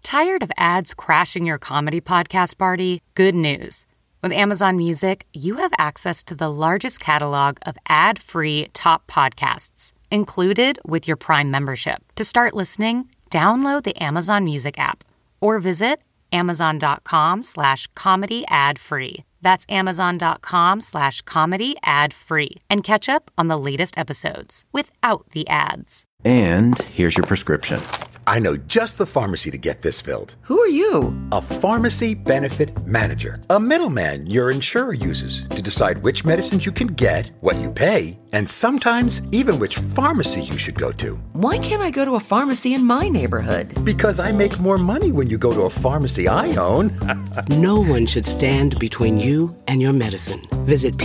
Tired of ads crashing your comedy podcast party? Good news. With Amazon Music, you have access to the largest catalog of ad-free top podcasts, included with your Prime membership. To start listening, download the Amazon Music app or visit amazon.com/comedy ad-free. That's amazon.com/comedy ad-free and catch up on the latest episodes without the ads. And here's your prescription. I know just the pharmacy to get this filled. Who are you? A pharmacy benefit manager. A middleman your insurer uses to decide which medicines you can get, what you pay, and sometimes even which pharmacy you should go to. Why can't I go to a pharmacy in my neighborhood? Because I make more money when you go to a pharmacy I own. No one should stand between you and your medicine. Visit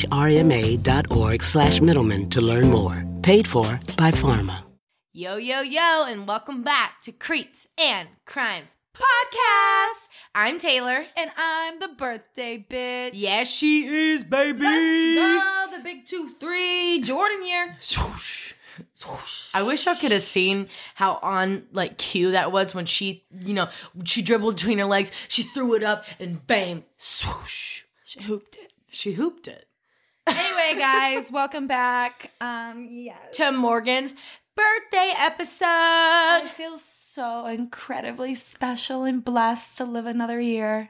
phrma.org/middleman to learn more. Paid for by Pharma. Yo, yo, yo, and welcome back to Creeps and Crimes Podcast. I'm Taylor. And I'm the birthday bitch. Yes, she is, baby. Let's go, the big 2-3, Jordan here. Swoosh, swoosh. I wish I could have seen how on cue that was when she dribbled between her legs. She threw it up and bam, swoosh. She hooped it. She hooped it. Anyway, guys, welcome back. Yes. To Morgan's birthday episode. I feel so incredibly special and blessed to live another year.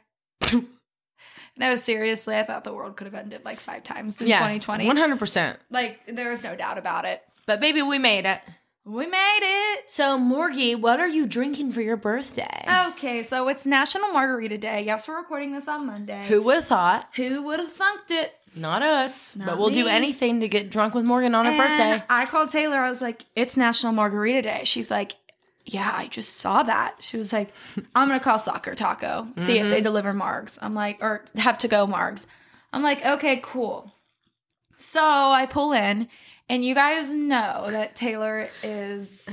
No, seriously, I thought the world could have ended 5 times in 2020. 100%. There was no doubt about it. But baby, we made it. We made it. So, Morgie, what are you drinking for your birthday? Okay, so it's National Margarita Day. Yes, we're recording this on Monday. Who would have thought? Who would have thunked it? Not us. Not but we'll do me. anything to get drunk with Morgan on her birthday. I called Taylor. I was like, it's National Margarita Day. She's like, yeah, I just saw that. She was like, I'm going to call Soccer Taco, see if they deliver margs. I'm like, or have to go margs. I'm like, okay, cool. So I pull in, and you guys know that Taylor is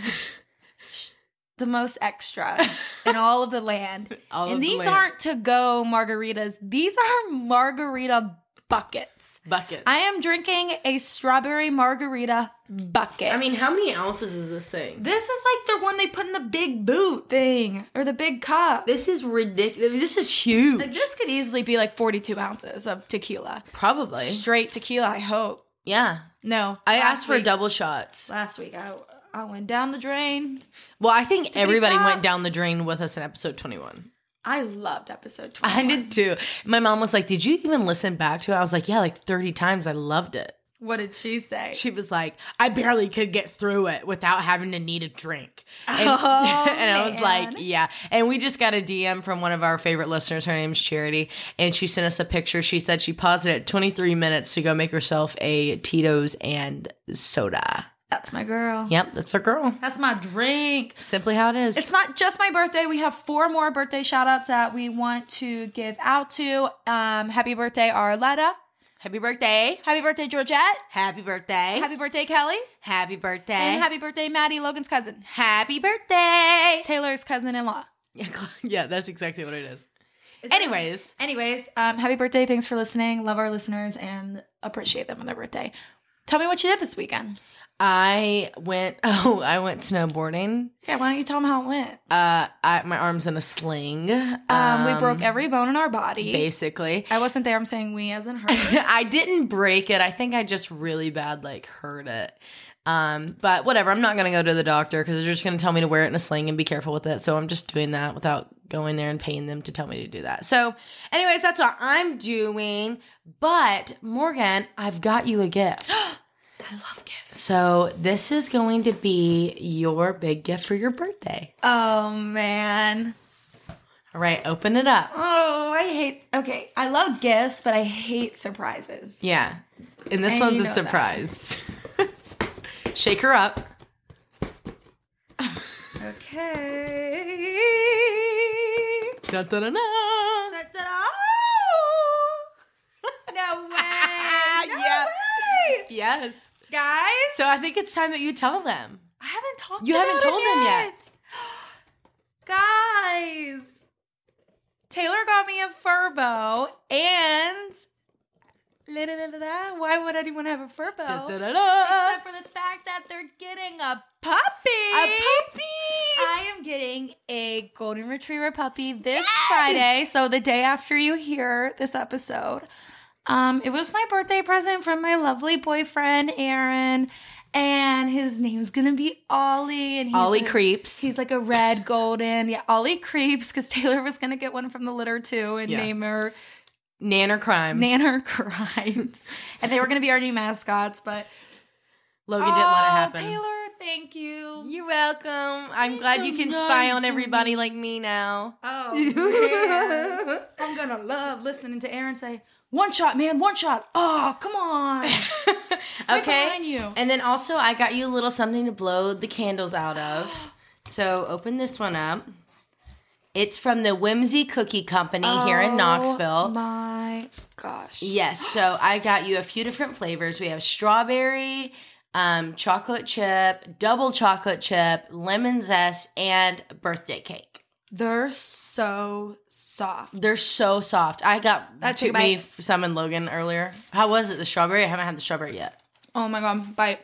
the most extra in all of the land. And these aren't to-go margaritas. These are margarita buckets. I am drinking a strawberry margarita bucket. I mean, how many ounces is this thing? This is the one they put in the big boot thing, or the big cup. This is ridiculous. This is huge. This could easily be 42 ounces of tequila. Probably. Straight tequila, I hope. Yeah. No. I asked for double shots. Last week, I went down the drain. Well, I think everybody went down the drain with us in episode 21. I loved episode 21. I did too. My mom was like, did you even listen back to it? I was like, yeah, 30 times. I loved it. What did she say? She was like, I barely could get through it without having to need a drink. And, and I was like, yeah. And we just got a DM from one of our favorite listeners. Her name's Charity. And she sent us a picture. She said she paused it at 23 minutes to go make herself a Tito's and soda. That's my girl. Yep, that's her girl. That's my drink. Simply how it is. It's not just my birthday. We have 4 more birthday shout outs that we want to give out to. Happy birthday, Arletta. Happy birthday. Happy birthday, Georgette. Happy birthday. Happy birthday, Kelly. Happy birthday. And happy birthday, Maddie, Logan's cousin. Happy birthday. Taylor's cousin-in-law. Yeah, that's exactly what it is. Anyways, happy birthday. Thanks for listening. Love our listeners and appreciate them on their birthday. Tell me what you did this weekend. I went snowboarding. Yeah, why don't you tell them how it went? My arm's in a sling. We broke every bone in our body. Basically. I wasn't there. I'm saying we as in her. I didn't break it. I think I just really bad hurt it. But whatever. I'm not going to go to the doctor because they're just going to tell me to wear it in a sling and be careful with it. So I'm just doing that without going there and paying them to tell me to do that. So anyways, that's what I'm doing. But Morgan, I've got you a gift. I love gifts. So this is going to be your big gift for your birthday. Oh, man. All right, open it up. Oh, I love gifts, but I hate surprises. Yeah, and this one's a surprise. Shake her up. Okay. Da-da-da-da. Da-da-da. No way. No way. Yes. Guys. So I think it's time that you tell them. I haven't talked You about haven't told them yet. Guys. Taylor got me a Furbo and... Why would anyone have a Furbo? Except for the fact that they're getting a puppy. A puppy! I am getting a golden retriever puppy this Friday. So the day after you hear this episode. It was my birthday present from my lovely boyfriend, Aaron. And his name's gonna be Ollie. And Ollie Creeps. He's like a red golden. Yeah, Ollie Creeps, because Taylor was gonna get one from the litter too and name her Nanner Crimes. Nanner Crimes. And they were gonna be our new mascots, but Logan didn't let it happen. Taylor, thank you. You're welcome. I'm glad you can spy on everybody like me now. Oh, man. I'm gonna love listening to Aaron say, "One shot, man, one shot." Oh, come on. Okay. behind you. And then also I got you a little something to blow the candles out of. So open this one up. It's from the Whimsy Cookie Company here in Knoxville. Oh my gosh. Yes. So I got you a few different flavors. We have strawberry, chocolate chip, double chocolate chip, lemon zest, and birthday cake. They're so soft. They're so soft. I got That's to a me bite. some and Logan earlier. How was it? The strawberry? I haven't had the strawberry yet. Oh my god, bite.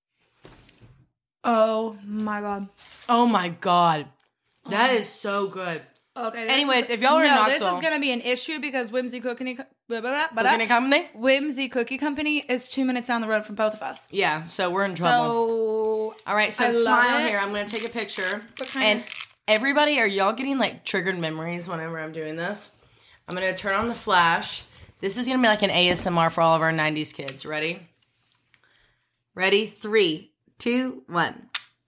Oh my god. Oh my god, that is so good. Okay. Anyways, if y'all are in Knoxville, this is gonna be an issue because Whimsy Cookie Company. Whimsy Cookie Company is 2 minutes down the road from both of us. Yeah, so we're in trouble. So All right, so I love smile it. here. I'm gonna take a picture. What kind And of- everybody, are y'all getting like triggered memories whenever I'm doing this? I'm gonna turn on the flash. This is gonna be like an ASMR for all of our 90s kids. Ready? Ready? 3, 2, 1.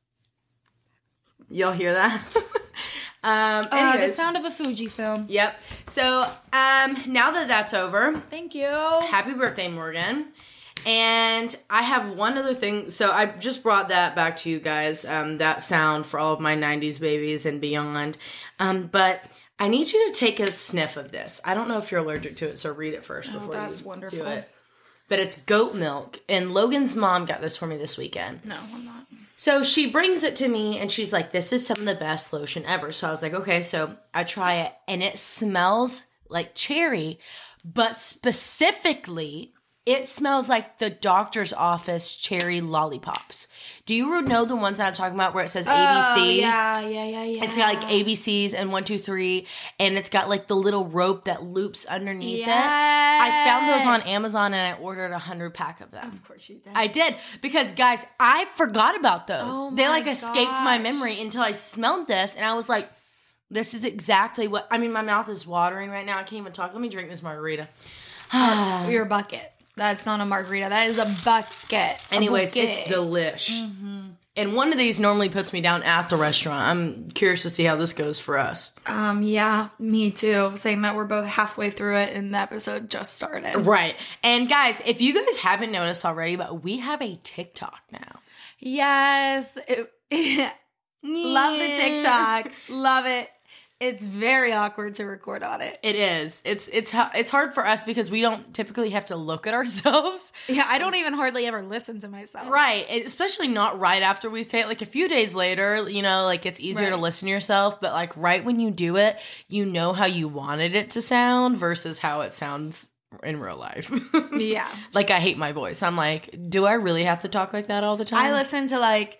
Y'all hear that? the Anyways, sound of a Fuji film. yep. So now that that's over, Thank you. happy birthday, Morgan. And I have one other thing. So I just brought that back to you guys, that sound for all of my 90s babies and beyond. But I need you to take a sniff of this. I don't know if you're allergic to it, so read it first before that's you wonderful. do it. But it's goat milk. And Logan's mom got this for me this weekend. No, I'm not. So she brings it to me and she's like, this is some of the best lotion ever. So I was like, okay, so I try it and it smells like cherry, but specifically it smells like the doctor's office cherry lollipops. Do you know the ones that I'm talking about where it says ABC? Oh, yeah. It's got like ABCs and 1, 2, 3, and it's got like the little rope that loops underneath it. I found those on Amazon and I ordered 100-pack of them. Of course you did. I did because guys, I forgot about those. Oh They my like escaped my gosh. memory until I smelled this and I was like, this is exactly what I mean. My mouth is watering right now. I can't even talk. Let me drink this margarita. Your bucket. That's not a margarita. That is a bucket. Anyways, it's delish. And one of these normally puts me down at the restaurant. I'm curious to see how this goes for us. Yeah, me too. Saying that we're both halfway through it and the episode just started. Right. And guys, if you guys haven't noticed already, but we have a TikTok now. Yes. Love the TikTok. Love it. It's very awkward to record on it. It is. It's hard for us because we don't typically have to look at ourselves. Yeah, I don't even hardly ever listen to myself. Right. Especially not right after we say it. Like a few days later, you know, like it's easier to listen to yourself. But like right when you do it, you know how you wanted it to sound versus how it sounds in real life. Yeah. Like I hate my voice. I'm like, do I really have to talk like that all the time? I listen to like,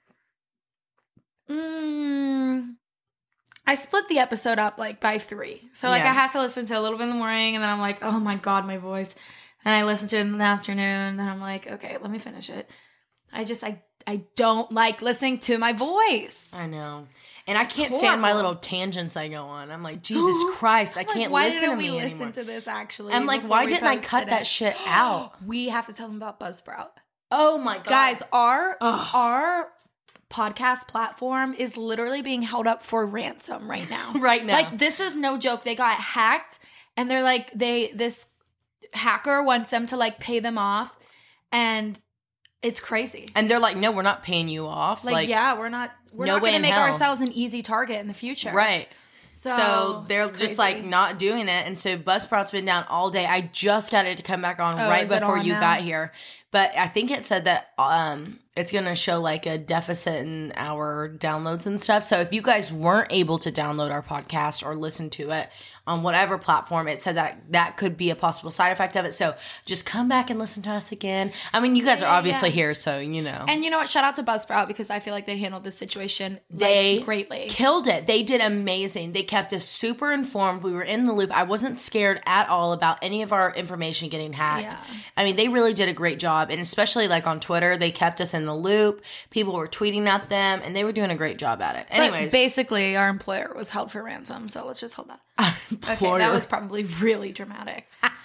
I split the episode up like by 3. So like Yeah. I have to listen to a little bit in the morning and then I'm like, oh my God, my voice. And I listen to it in the afternoon. Then I'm like, okay, let me finish it. I don't like listening to my voice. I know. And I can't stand my horrible. little tangents I go on. I'm like, Jesus Christ, I can't why listen to didn't me we anymore. listen to this actually? I'm like, before why we didn't I posted cut that it? shit out? We have to tell them about Buzzsprout. Oh my God. Guys, our podcast platform is literally being held up for ransom right now. Right now. Like this is no joke. They got hacked and they're like this hacker wants them to like pay them off and it's crazy. And they're like, no, we're not paying you off. Like yeah, we're not no going way to in make hell. ourselves an easy target in the future. Right. So they're it's just crazy. like not doing it. And so Buzzsprout's been down all day. I just got it to come back on right is it before on you now? got here. But I think it said that it's going to show like a deficit in our downloads and stuff. So if you guys weren't able to download our podcast or listen to it on whatever platform, it said that could be a possible side effect of it. So just come back and listen to us again. I mean, you guys are obviously here, so you know. And you know what? Shout out to Buzzsprout, because I feel like they handled this situation greatly. Killed it. They did amazing. They kept us super informed. We were in the loop. I wasn't scared at all about any of our information getting hacked. Yeah. I mean, they really did a great job. And especially like on Twitter, they kept us in the loop. People were tweeting at them, and they were doing a great job at it. Anyways. But basically, our employer was held for ransom, so let's just hold that. Okay, that was probably really dramatic.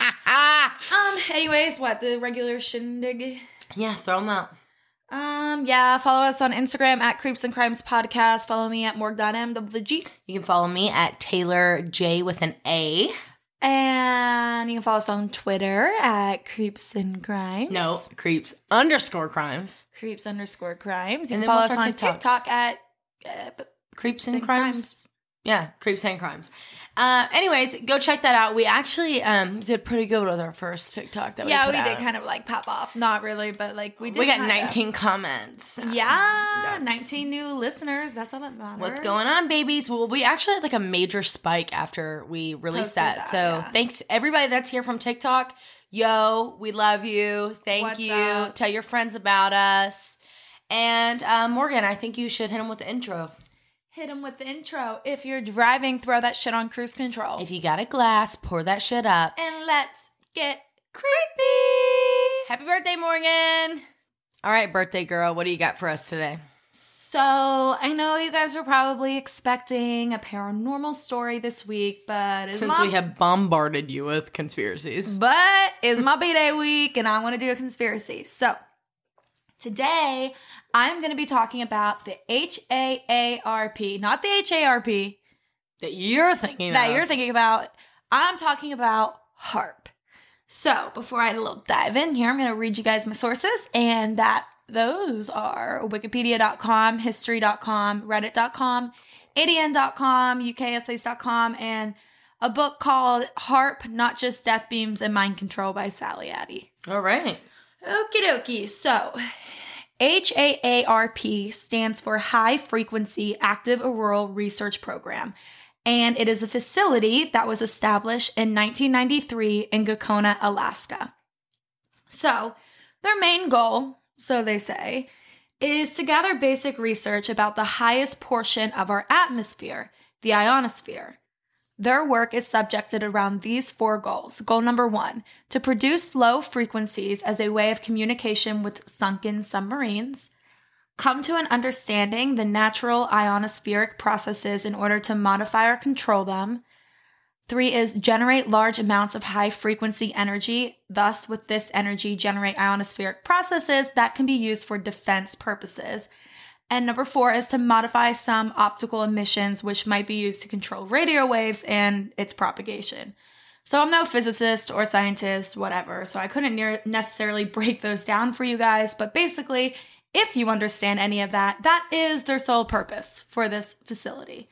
Anyways, what, the regular shindig? Yeah, throw them out. Yeah, follow us on Instagram at Creeps and Crimes Podcast. Follow me at morg.m.g. You can follow me at Taylor J with an A. And you can follow us on Twitter at Creeps and Crimes. No, Creeps_Crimes. Creeps_Crimes. You And then can follow what's us our on TikTok at Creeps and Crimes. Yeah, Creeps and Crimes. Anyways, go check that out. We actually did pretty good with our first TikTok that we did kind of like pop off. Not really, but like we did. We got 19 comments. Yeah, 19 new listeners. That's all that matters. What's going on, babies? Well, we actually had like a major spike after we released that. So thanks to everybody that's here from TikTok. Yo, we love you. Thank you. Up? Tell your friends about us. And Morgan, I think you should hit them with the intro. Hit them with the intro. If you're driving, throw that shit on cruise control. If you got a glass, pour that shit up. And let's get creepy. Happy birthday, Morgan. All right, birthday girl, what do you got for us today? So, I know you guys were probably expecting a paranormal story this week, but since we have bombarded you with conspiracies. But it's my B-Day week, and I want to do a conspiracy. So, today, I'm going to be talking about the HAARP, not the HARP. That you're thinking about. I'm talking about HARP. So, before I dive in here, I'm going to read you guys my sources, and those are wikipedia.com, history.com, reddit.com, adn.com, ukessays.com, and a book called HARP, Not Just Death Beams and Mind Control by Sally Addy. All right. Okie dokie. So, HAARP stands for High Frequency Active Auroral Research Program, and it is a facility that was established in 1993 in Gakona, Alaska. So, their main goal, so they say, is to gather basic research about the highest portion of our atmosphere, the ionosphere. Their work is subjected around these 4 goals. Goal number 1, to produce low frequencies as a way of communication with sunken submarines. Come to an understanding the natural ionospheric processes in order to modify or control them. 3 is generate large amounts of high frequency energy, thus with this energy generate ionospheric processes that can be used for defense purposes. And number 4 is to modify some optical emissions which might be used to control radio waves and its propagation. So I'm no physicist or scientist, whatever, so I couldn't necessarily break those down for you guys, but basically, if you understand any of that, that is their sole purpose for this facility.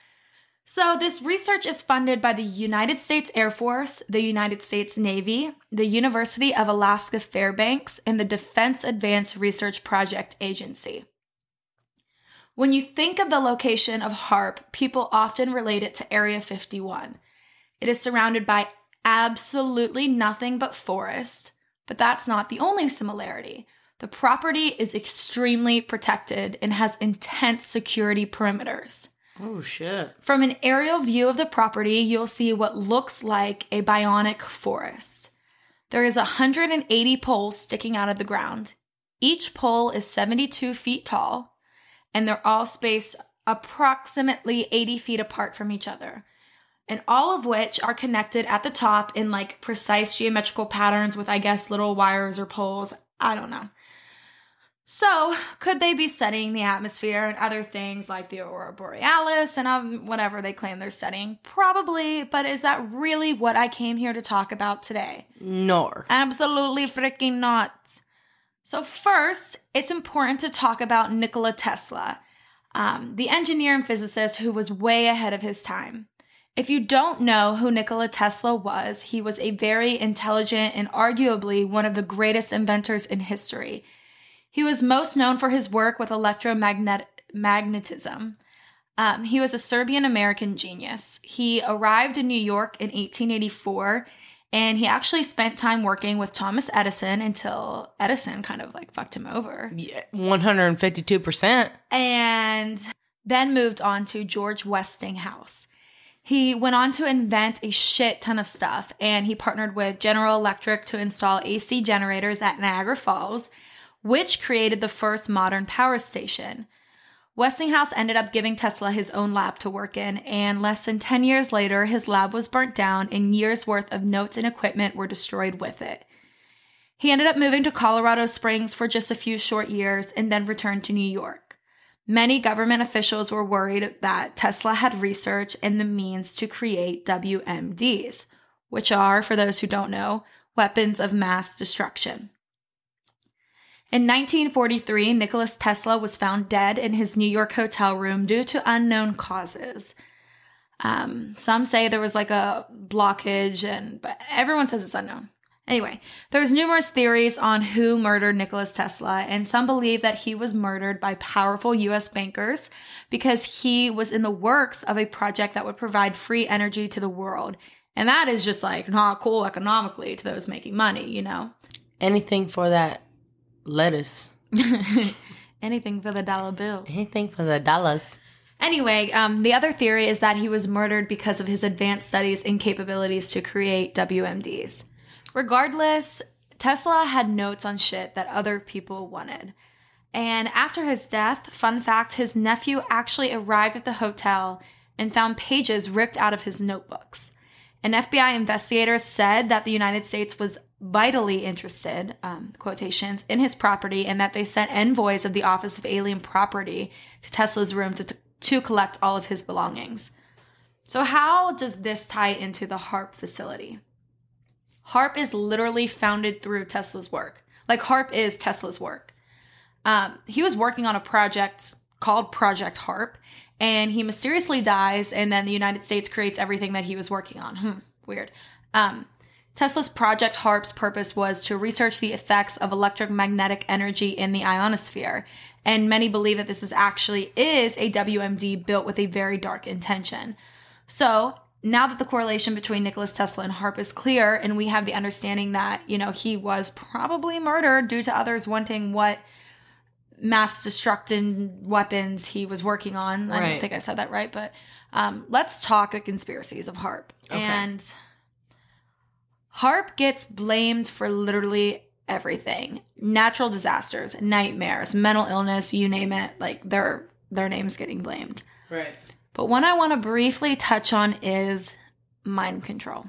So this research is funded by the United States Air Force, the United States Navy, the University of Alaska Fairbanks, and the Defense Advanced Research Project Agency. When you think of the location of HARP, people often relate it to Area 51. It is surrounded by absolutely nothing but forest, but that's not the only similarity. The property is extremely protected and has intense security perimeters. Oh, shit. From an aerial view of the property, you'll see what looks like a bionic forest. There is 180 poles sticking out of the ground. Each pole is 72 feet tall, and they're all spaced approximately 80 feet apart from each other, and all of which are connected at the top in like precise geometrical patterns with, I guess, little wires or poles. I don't know. So, could they be studying the atmosphere and other things like the Aurora Borealis and whatever they claim they're studying? Probably, but is that really what I came here to talk about today? No. Absolutely freaking not. So first, it's important to talk about Nikola Tesla, the engineer and physicist who was way ahead of his time. If you don't know who Nikola Tesla was, he was a very intelligent and arguably one of the greatest inventors in history. He was most known for his work with electromagnetism. He was a Serbian-American genius. He arrived in New York in 1884, and he actually spent time working with Thomas Edison until Edison kind of like fucked him over. Yeah, 152%. And then moved on to George Westinghouse. He went on to invent a shit ton of stuff, and he partnered with General Electric to install AC generators at Niagara Falls, which created the first modern power station. Westinghouse ended up giving Tesla his own lab to work in, and less than 10 years later, his lab was burnt down and years' worth of notes and equipment were destroyed with it. He ended up moving to Colorado Springs for just a few short years and then returned to New York. Many government officials were worried that Tesla had research and the means to create WMDs, which are, for those who don't know, weapons of mass destruction. In 1943, Nikola Tesla was found dead in his New York hotel room due to unknown causes. Some say there was like a blockage, but everyone says it's unknown. Anyway, there's numerous theories on who murdered Nikola Tesla, and some believe that he was murdered by powerful U.S. bankers because he was in the works of a project that would provide free energy to the world. And that is just like not cool economically to those making money, you know? Anything for that lettuce. Anything for the dollar bill. Anything for the dollars. Anyway, the other theory is that he was murdered because of his advanced studies and capabilities to create WMDs. Regardless, Tesla had notes on shit that other people wanted. And after his death, fun fact, his nephew actually arrived at the hotel and found pages ripped out of his notebooks. An FBI investigator said that the United States was vitally interested, quotations, in his property, and that they sent envoys of the Office of Alien Property to Tesla's room to collect all of his belongings. So how does this tie into the HAARP facility? HAARP is literally founded through Tesla's work. Like, HAARP is Tesla's work. He was working on a project called Project HAARP, and he mysteriously dies, and then the United States creates everything that he was working on. Weird. Tesla's Project HAARP's purpose was to research the effects of electromagnetic energy in the ionosphere, and many believe that this is a WMD built with a very dark intention. So, now that the correlation between Nikola Tesla and HAARP is clear, and we have the understanding that, you know, he was probably murdered due to others wanting what mass destructing weapons he was working on. I don't think I said that right, but let's talk the conspiracies of HAARP. Okay. And HAARP gets blamed for literally everything. Natural disasters, nightmares, mental illness, you name it. Like, their name's getting blamed. Right. But one I want to briefly touch on is mind control.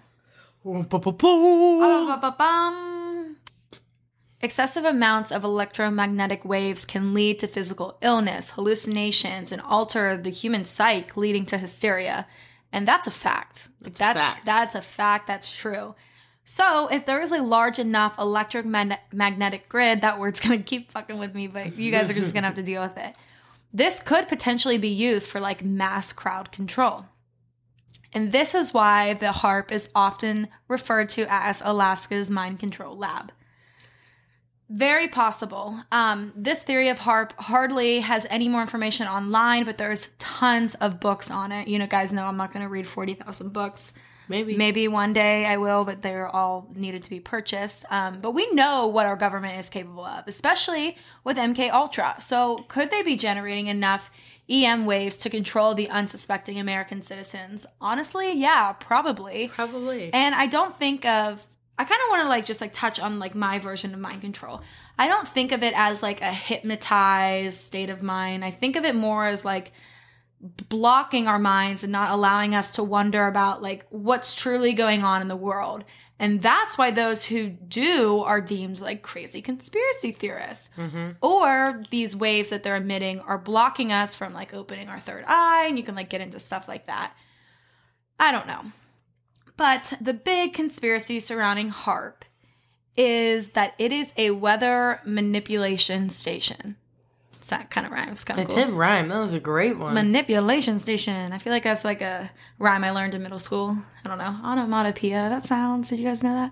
Excessive amounts of electromagnetic waves can lead to physical illness, hallucinations, and alter the human psyche, leading to hysteria. And that's a fact. That's a fact. That's true. So if there is a large enough electromagnetic grid, that word's going to keep fucking with me, but you guys are just going to have to deal with it. This could potentially be used for like mass crowd control. And this is why the HAARP is often referred to as Alaska's mind control lab. Very possible. This theory of HAARP hardly has any more information online, but there's tons of books on it. You know, guys know I'm not going to read 40,000 books. Maybe one day I will, but they're all needed to be purchased. But we know what our government is capable of, especially with MK Ultra. So could they be generating enough EM waves to control the unsuspecting American citizens? Honestly, yeah, probably. And I kind of want to touch on like my version of mind control. I don't think of it as like a hypnotized state of mind. I think of it more as like blocking our minds and not allowing us to wonder about like what's truly going on in the world. And that's why those who do are deemed like crazy conspiracy theorists. Mm-hmm. Or these waves that they're emitting are blocking us from like opening our third eye, and you can like get into stuff like that. I don't know. But the big conspiracy surrounding HAARP is that it is a weather manipulation station. So that kind of rhymes. Kind of cool. It did rhyme. That was a great one. Manipulation station. I feel like that's like a rhyme I learned in middle school. I don't know. Onomatopoeia. That sounds. Did you guys know that?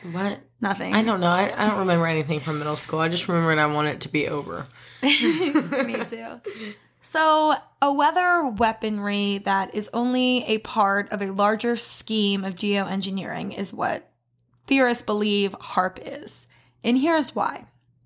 What? Nothing. I don't know. I don't remember anything from middle school. I just remembered I want it to be over. Me too. So, a weather weaponry that is only a part of a larger scheme of geoengineering is what theorists believe HAARP is. And here's why.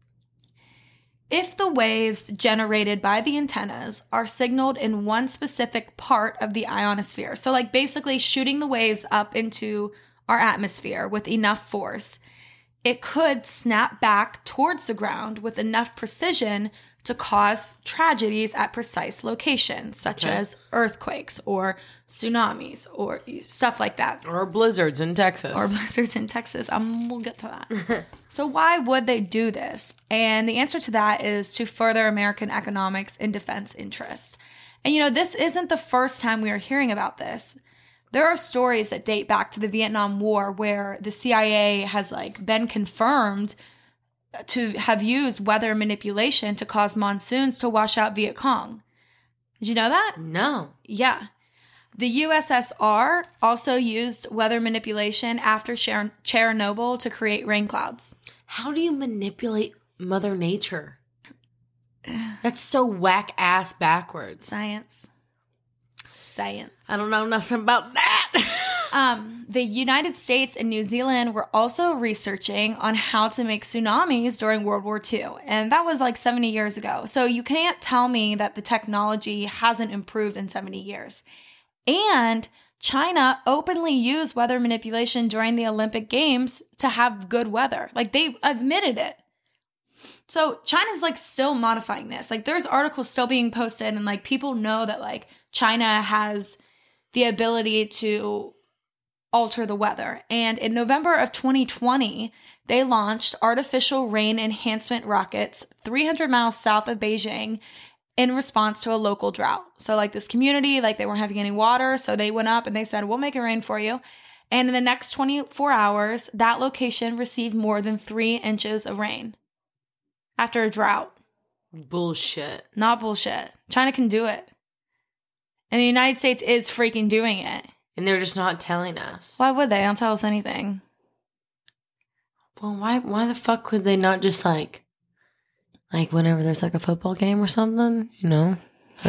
If the waves generated by the antennas are signaled in one specific part of the ionosphere, so like basically shooting the waves up into our atmosphere with enough force, it could snap back towards the ground with enough precision to cause tragedies at precise locations, such as earthquakes or tsunamis or stuff like that. Or blizzards in Texas. We'll get to that. So why would they do this? And the answer to that is to further American economics and defense interests. And this isn't the first time we are hearing about this. There are stories that date back to the Vietnam War where the CIA has been confirmed to have used weather manipulation to cause monsoons to wash out Viet Cong. Did you know that? No. Yeah. The USSR also used weather manipulation after Chernobyl to create rain clouds. How do you manipulate Mother Nature? That's so whack-ass backwards. Science. I don't know nothing about that. The United States and New Zealand were also researching on how to make tsunamis during World War II. And that was 70 years ago. So you can't tell me that the technology hasn't improved in 70 years. And China openly used weather manipulation during the Olympic Games to have good weather. They admitted it. So China's still modifying this. There's articles still being posted and people know that China has the ability to alter the weather. And in November of 2020, they launched artificial rain enhancement rockets 300 miles south of Beijing in response to a local drought. So this community, they weren't having any water. So they went up and they said, we'll make it rain for you. And in the next 24 hours, that location received more than 3 inches of rain after a drought. Bullshit. Not bullshit. China can do it. And the United States is freaking doing it. And they're just not telling us. Why would they? Don't tell us anything. Well, why the fuck would they not just whenever there's a football game or something, not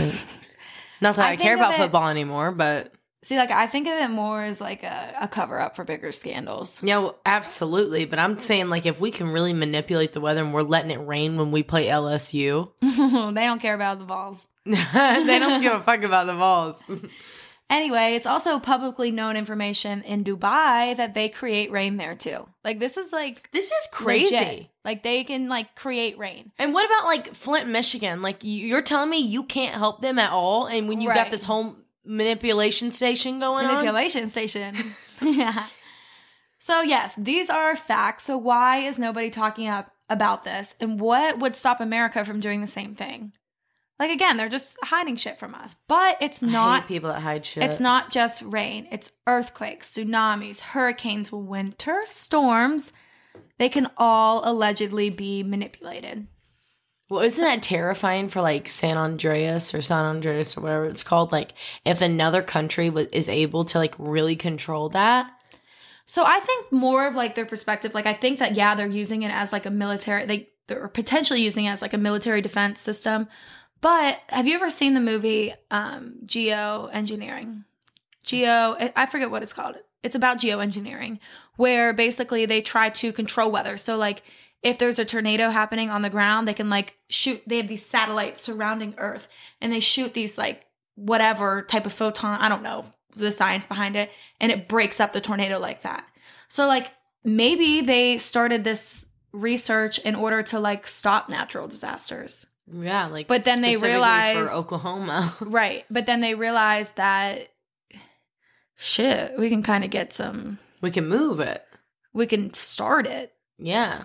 that I care about football anymore, but see, I think of it more as a cover up for bigger scandals. Yeah, well, absolutely. But I'm saying if we can really manipulate the weather and we're letting it rain when we play LSU. They don't care about the balls. They don't give a fuck about the balls. Anyway, it's also publicly known information in Dubai that they create rain there too. This is crazy. Legit. They can create rain. And what about Flint, Michigan? You're telling me you can't help them at all? And when you got this whole manipulation station going on? Manipulation station. Yeah. So yes, these are facts. So why is nobody talking about this? And what would stop America from doing the same thing? Again, they're just hiding shit from us. But it's not... I hate people that hide shit. It's not just rain. It's earthquakes, tsunamis, hurricanes, winter storms. They can all allegedly be manipulated. Well, isn't that terrifying for San Andreas or whatever it's called? If another country is able to really control that? So I think more of their perspective. I think that, yeah, they're using it as a military... They're potentially using it as a military defense system. But have you ever seen the movie Geoengineering? I forget what it's called. It's about geoengineering, where basically they try to control weather. So if there's a tornado happening on the ground, they can shoot. They have these satellites surrounding Earth, and they shoot these whatever type of photon. I don't know the science behind it, and it breaks up the tornado like that. So maybe they started this research in order to stop natural disasters. Yeah, but then they realized for Oklahoma. Right. But then they realized that shit, we can kind of get some. We can move it. We can start it. Yeah.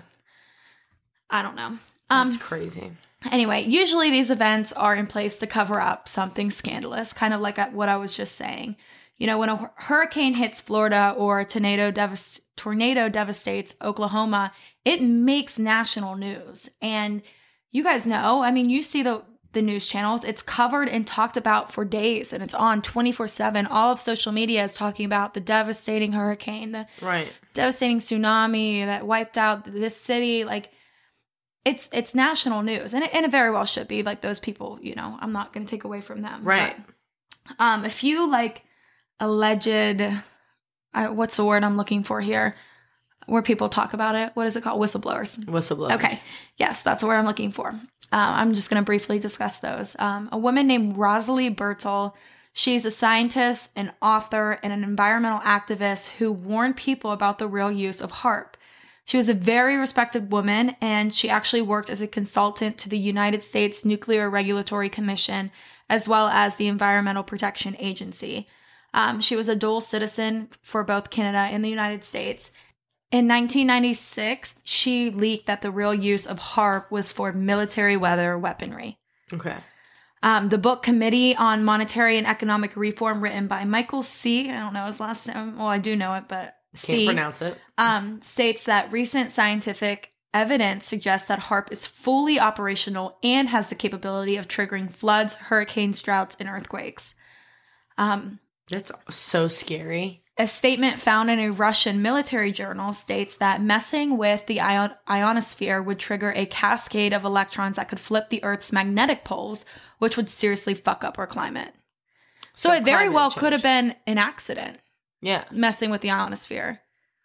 I don't know. That's crazy. Anyway, usually these events are in place to cover up something scandalous, kind of like what I was just saying. When a hurricane hits Florida or a tornado devastates Oklahoma, it makes national news. And you guys know, you see the the news channels. It's covered and talked about for days, and it's on 24/7. All of social media is talking about the devastating hurricane, the devastating tsunami that wiped out this city. Like, it's national news, and it very well should be. Like, those people, you know, I'm not going to take away from them. Right. But, a few, like, alleged, what's the word I'm looking for here? Where people talk about it. What is it called? Whistleblowers. Okay. Yes, that's the word I'm looking for. I'm just going to briefly discuss those. A woman named Rosalie Bertel. She's a scientist, an author, and an environmental activist who warned people about the real use of HAARP. She was a very respected woman, and she actually worked as a consultant to the United States Nuclear Regulatory Commission, as well as the Environmental Protection Agency. She was a dual citizen for both Canada and the United States. In 1996, she leaked that the real use of HAARP was for military weather weaponry. Okay. The book Committee on Monetary and Economic Reform, written by Michael C., I don't know his last name, well, I do know it, but Can't pronounce it. States that recent scientific evidence suggests that HAARP is fully operational and has the capability of triggering floods, hurricanes, droughts, and earthquakes. That's so scary. A statement found in a Russian military journal states that messing with the ionosphere would trigger a cascade of electrons that could flip the Earth's magnetic poles, which would seriously fuck up our climate. So it very well could have been an accident. Yeah. Messing with the ionosphere.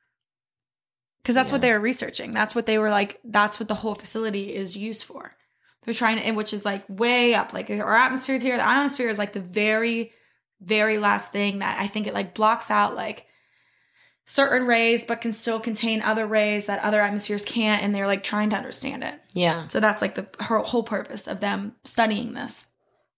Because that's what they were researching. That's what they were like, that's what the whole facility is used for. They're trying to, which is like way up. Like, our atmosphere is here. The ionosphere is like the very, very last thing that I think it like blocks out like certain rays, but can still contain other rays that other atmospheres can't. And they're like trying to understand it. Yeah. So that's like the whole purpose of them studying this.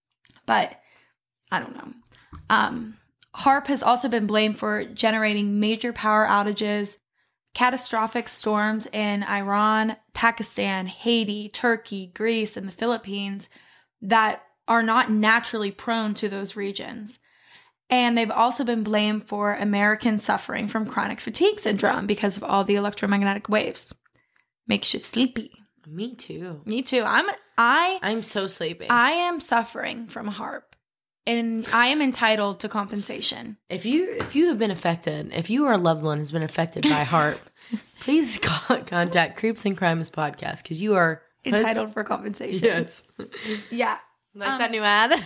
But I don't know. HAARP has also been blamed for generating major power outages, catastrophic storms in Iran, Pakistan, Haiti, Turkey, Greece, and the Philippines that are not naturally prone to those regions. And they've also been blamed for Americans suffering from chronic fatigue syndrome because of all the electromagnetic waves. Makes you sleepy. Me too. Me too. I'm so sleepy. I am suffering from HAARP. And I am entitled to compensation. If you have been affected, if you or a loved one has been affected by HAARP, please contact Creeps and Crimes Podcast, because you are entitled for compensation. Yes. Yeah. Like that new ad.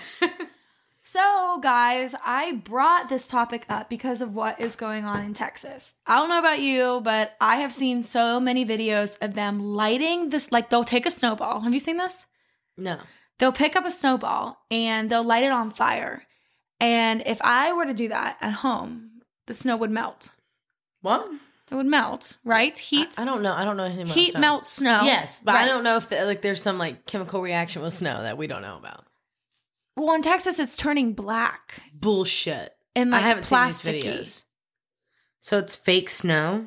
So, guys, I brought this topic up because of what is going on in Texas. I don't know about you, but I have seen so many videos of them lighting this, like they'll take a snowball. Have you seen this? No. They'll pick up a snowball and they'll light it on fire. And if I were to do that at home, the snow would melt. What? It would melt, right? Heat. I don't know. I don't know anything about heat snow. Melts snow. Yes, but right. I don't know if there's some like chemical reaction with snow that we don't know about. Well, in Texas, it's turning black. Bullshit. And like I haven't plasticky. seen these videos. So it's fake snow?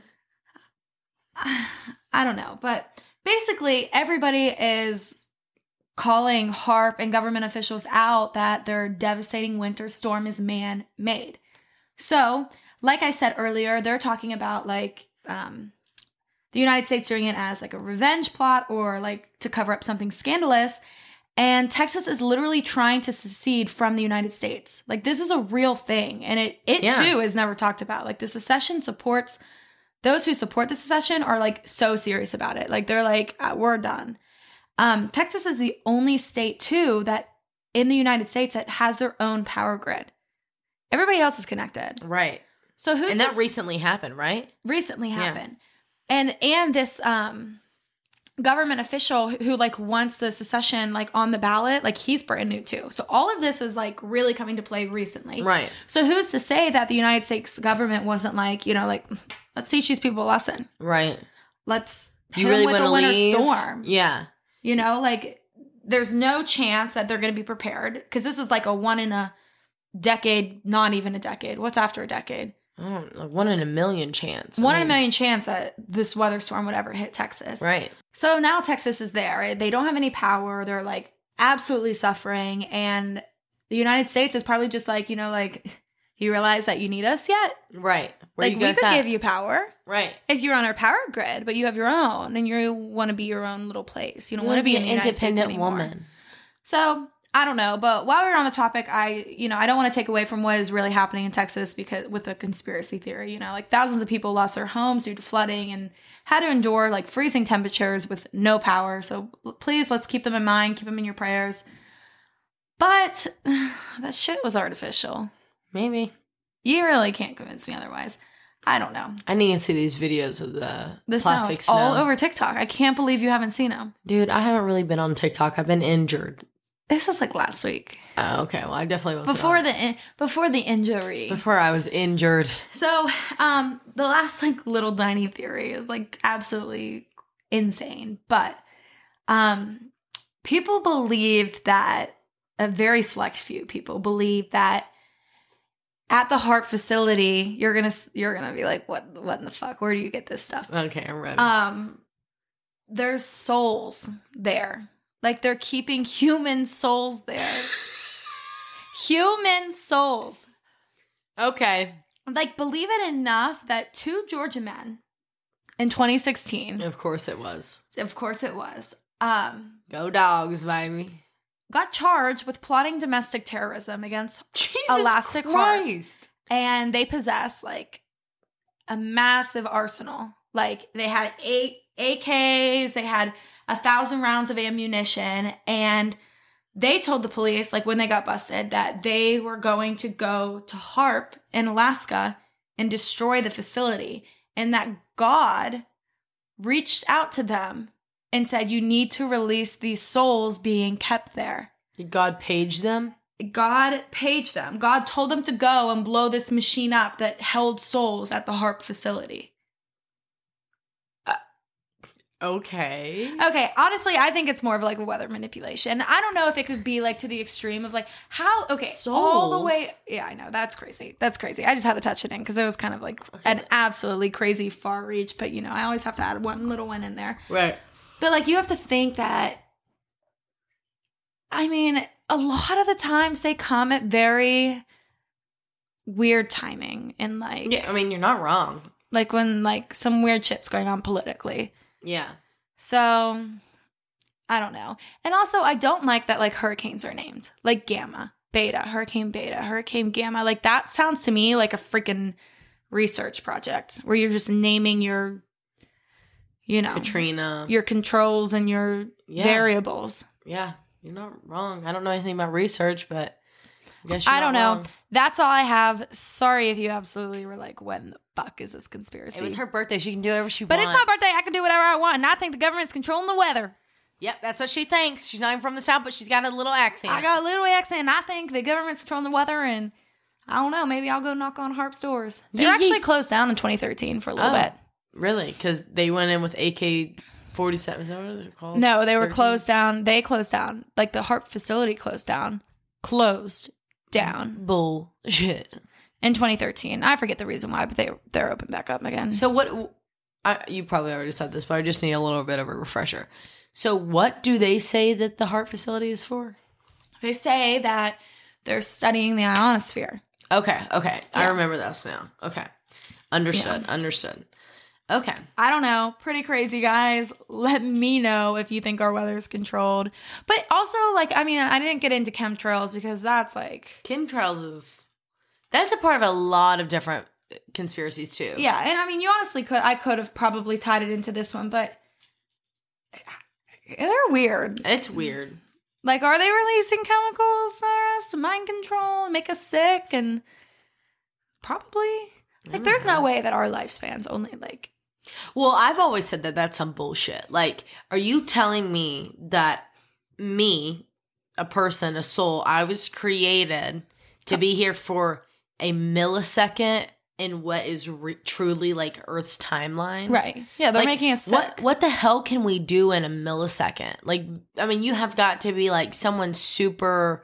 I don't know. But basically, everybody is calling HAARP and government officials out that their devastating winter storm is man-made. So, like I said earlier, they're talking about like the United States doing it as like a revenge plot or like to cover up something scandalous. And Texas is literally trying to secede from the United States. Like, this is a real thing. And it too is never talked about. Like, the secession supports, those who support the secession are like so serious about it. Like, they're like, we're done. Texas is the only state too that in the United States that has their own power grid. Everybody else is connected. Right. So And that recently happened, right? Recently happened. Yeah. And this government official who like wants the secession like on the ballot, like he's brand new too. So all of this is like really coming to play recently. Right. So who's to say that the United States government wasn't like, you know, like, let's teach these people a lesson. Right. Let's hit you really them with a winter storm. Yeah. You know, like there's no chance that they're going to be prepared because this is like a one in a decade, not even a decade. What's after a decade? I don't know, 1 in a million chance. One in a million chance that this weather storm would ever hit Texas. Right. So now Texas is there. They don't have any power. They're like absolutely suffering. And the United States is probably just like, you know, like, you realize that you need us yet? Right. Where like, we could give you power. Right. If you're on our power grid, but you have your own and you want to be your own little place. You don't want to be an independent woman. So I don't know, but while we're on the topic, I don't want to take away from what is really happening in Texas because with the conspiracy theory, like thousands of people lost their homes due to flooding and had to endure like freezing temperatures with no power. So please, let's keep them in mind, keep them in your prayers. But that shit was artificial. Maybe. You really can't convince me otherwise. I don't know. I need to see these videos of the This plastic is snow. all over TikTok. I can't believe you haven't seen them. Dude, I haven't really been on TikTok. I've been injured. This was like last week. Oh, okay. Well, I definitely wasn't Before the injury. Before I was injured. So, the last like little tiny theory is like absolutely insane, but people believed that a very select few people believe that at the heart facility, you're gonna be like, what in the fuck? Where do you get this stuff? Okay, I'm ready. There's souls there. Like they're keeping human souls there. Human souls. Okay. Like, believe it enough that 2 Georgia men in 2016. Of course it was. Go dogs, baby. Got charged with plotting domestic terrorism against Jesus Elastic Heart. Christ. And they possess like a massive arsenal. Like they had 8 AKs, they had 1,000 rounds of ammunition, and they told the police, like when they got busted, that they were going to go to HAARP in Alaska and destroy the facility, and that God reached out to them and said, you need to release these souls being kept there. Did God page them? God paged them. God told them to go and blow this machine up that held souls at the HAARP facility. Okay. Okay, honestly, I think it's more of like a weather manipulation. I don't know if it could be like to the extreme of like how, okay, all the way. Yeah, I know. That's crazy. That's crazy. I just had to touch it in because it was kind of like an absolutely crazy far reach. But, I always have to add one little one in there. Right. But like you have to think that, I mean, a lot of the times they come at very weird timing and like. Yeah, I mean, you're not wrong. Like when like some weird shit's going on politically. Yeah. So, I don't know. And also, I don't like that, like, hurricanes are named. Like, Gamma, Beta, Hurricane Gamma. Like, that sounds to me like a freaking research project where you're just naming your, Katrina. your controls and your variables. Yeah, you're not wrong. I don't know anything about research, but I guess I don't know. wrong. That's all I have. Sorry if you absolutely were like, when the fuck is this conspiracy? It was her birthday. She can do whatever she but wants. it's my birthday. I can do whatever I want. And I think the government's controlling the weather. Yep, that's what she thinks. She's not even from the South, but she's got a little accent. I got a little accent, and I think the government's controlling the weather, and I don't know. Maybe I'll go knock on HAARP's doors. They were actually closed down in 2013 for a little bit. Really? Because they went in with AK-47. Is that what it's called? No, they were closed down. They closed down. Like the HAARP facility closed down. Bullshit. In 2013. I forget the reason why, but they're open back up again. So what... you probably already said this, but I just need a little bit of a refresher. So what do they say that the HAARP facility is for? They say that they're studying the ionosphere. Okay. Yeah. I remember this now. Okay. Understood. Okay. I don't know. Pretty crazy, guys. Let me know if you think our weather's controlled. But also, like, I mean, I didn't get into chemtrails because that's like... Chemtrails is... That's a part of a lot of different conspiracies, too. Yeah, and I mean, you honestly could... I could have probably tied it into this one, but... They're weird. It's weird. Like, are they releasing chemicals for us to mind control and make us sick? And probably. Like, there's no way that our lifespan's only, like... Well, I've always said that that's some bullshit. Like, are you telling me that me, a person, a soul, I was created to be here for a millisecond in what is truly, like, Earth's timeline? Right. Yeah, they're making us sick. What the hell can we do in a millisecond? Like, I mean, you have got to be, like, someone super,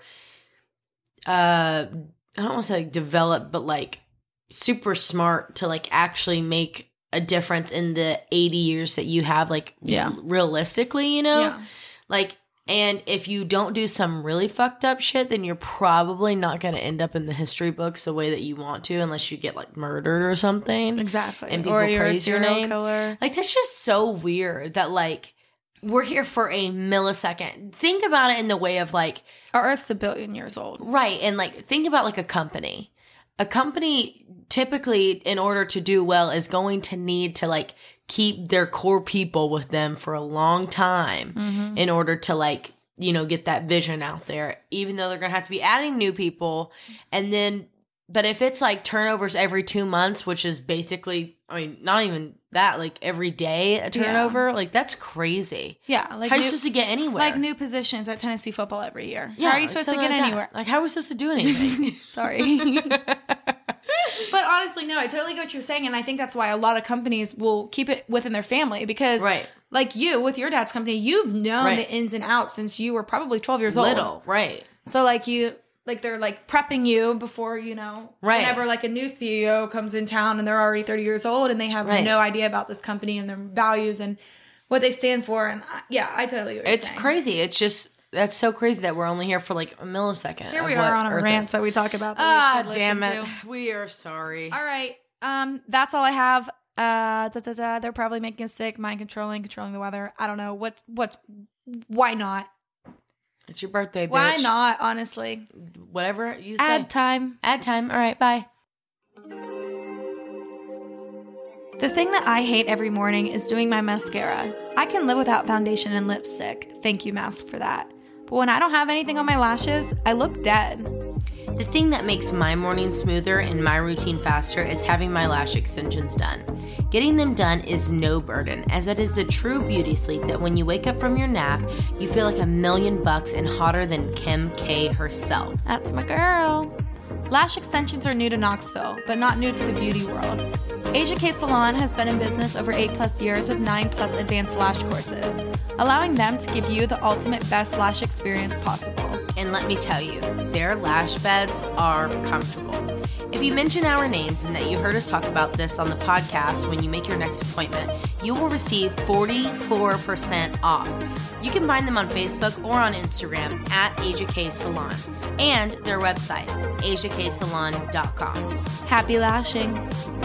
I don't want to say, like, developed, but, like, super smart to, like, actually make a difference in the 80 years that you have, like, realistically, Yeah. Like, and if you don't do some really fucked up shit, then you're probably not going to end up in the history books the way that you want to, unless you get, like, murdered or something. Exactly. And people or you're praise a your serial name. killer. Like, that's just so weird that, like, we're here for a millisecond. Think about it in the way of like, Our Earth's 1 billion years old. right. And like, think about like a company. A company typically, in order to do well, is going to need to like keep their core people with them for a long time in order to like, you know, get that vision out there, even though they're going to have to be adding new people. And then, but if it's like turnovers every 2 months, which is basically, I mean, not even that, like every day a turnover, like that's crazy. Yeah. Like How are you supposed to get anywhere? Like new positions at Tennessee football every year. Yeah, How are you like supposed to something get like that. anywhere? Like, how are we supposed to do anything? Sorry. But honestly, no, I totally get what you're saying. And I think that's why a lot of companies will keep it within their family because, Right. like you, with your dad's company, you've known Right. the ins and outs since you were probably 12 years old. Little, right. So, like, they're like prepping you before, you know, Right. whenever like a new CEO comes in town and they're already 30 years old and they have Right. no idea about this company and their values and what they stand for. And I totally get what you're It's saying. crazy. It's just, that's so crazy that we're only here for like a millisecond. Here of we what are on a Earth rant, is. so we talk about that. Ah, damn it. We are sorry. All right. That's all I have. They're probably making us sick, mind controlling the weather. I don't know. Why not? It's your birthday, bitch. Why not, honestly? Whatever you say. Add time. Add time. All right, bye. The thing that I hate every morning is doing my mascara. I can live without foundation and lipstick. Thank you, mask, for that. But when I don't have anything on my lashes, I look dead. The thing that makes my morning smoother and my routine faster is having my lash extensions done. Getting them done is no burden, as it is the true beauty sleep that when you wake up from your nap, you feel like $1,000,000 and hotter than Kim K herself. That's my girl. Lash extensions are new to Knoxville, but not new to the beauty world. Asia K Salon has been in business over 8+ years with 9+ advanced lash courses, allowing them to give you the ultimate best lash experience possible. And let me tell you, their lash beds are comfortable. If you mention our names and that you heard us talk about this on the podcast when you make your next appointment, you will receive 44% off. You can find them on Facebook or on Instagram at Asia K Salon and their website, asiaksalon.com. Happy lashing.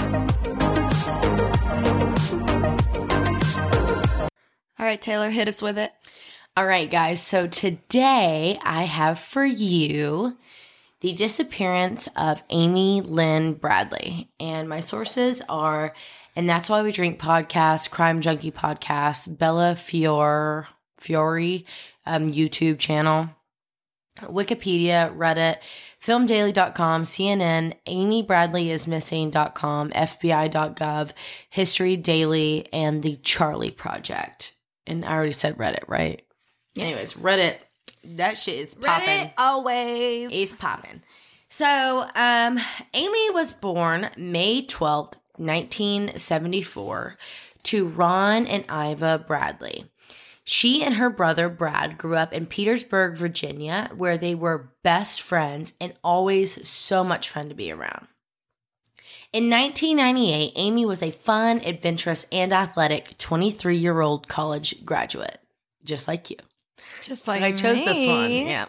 All right, Taylor, hit us with it. All right, guys. So today I have for you the disappearance of Amy Lynn Bradley. And my sources are, and That's Why We Drink podcast, Crime Junkie podcast, Bella Fiore YouTube channel, Wikipedia, Reddit, filmdaily.com, CNN, amybradleyismissing.com, FBI.gov, History Daily, and the Charlie Project. And I already said Reddit, right? Yes. Anyways, Reddit, that shit is popping. Reddit always. It's popping. So, Amy was born May 12th, 1974, to Ron and Iva Bradley. She and her brother Brad grew up in Petersburg, Virginia, where they were best friends and always so much fun to be around. In 1998, Amy was a fun, adventurous, and athletic 23-year-old college graduate, just like you. Just like I chose me. this one. Yeah.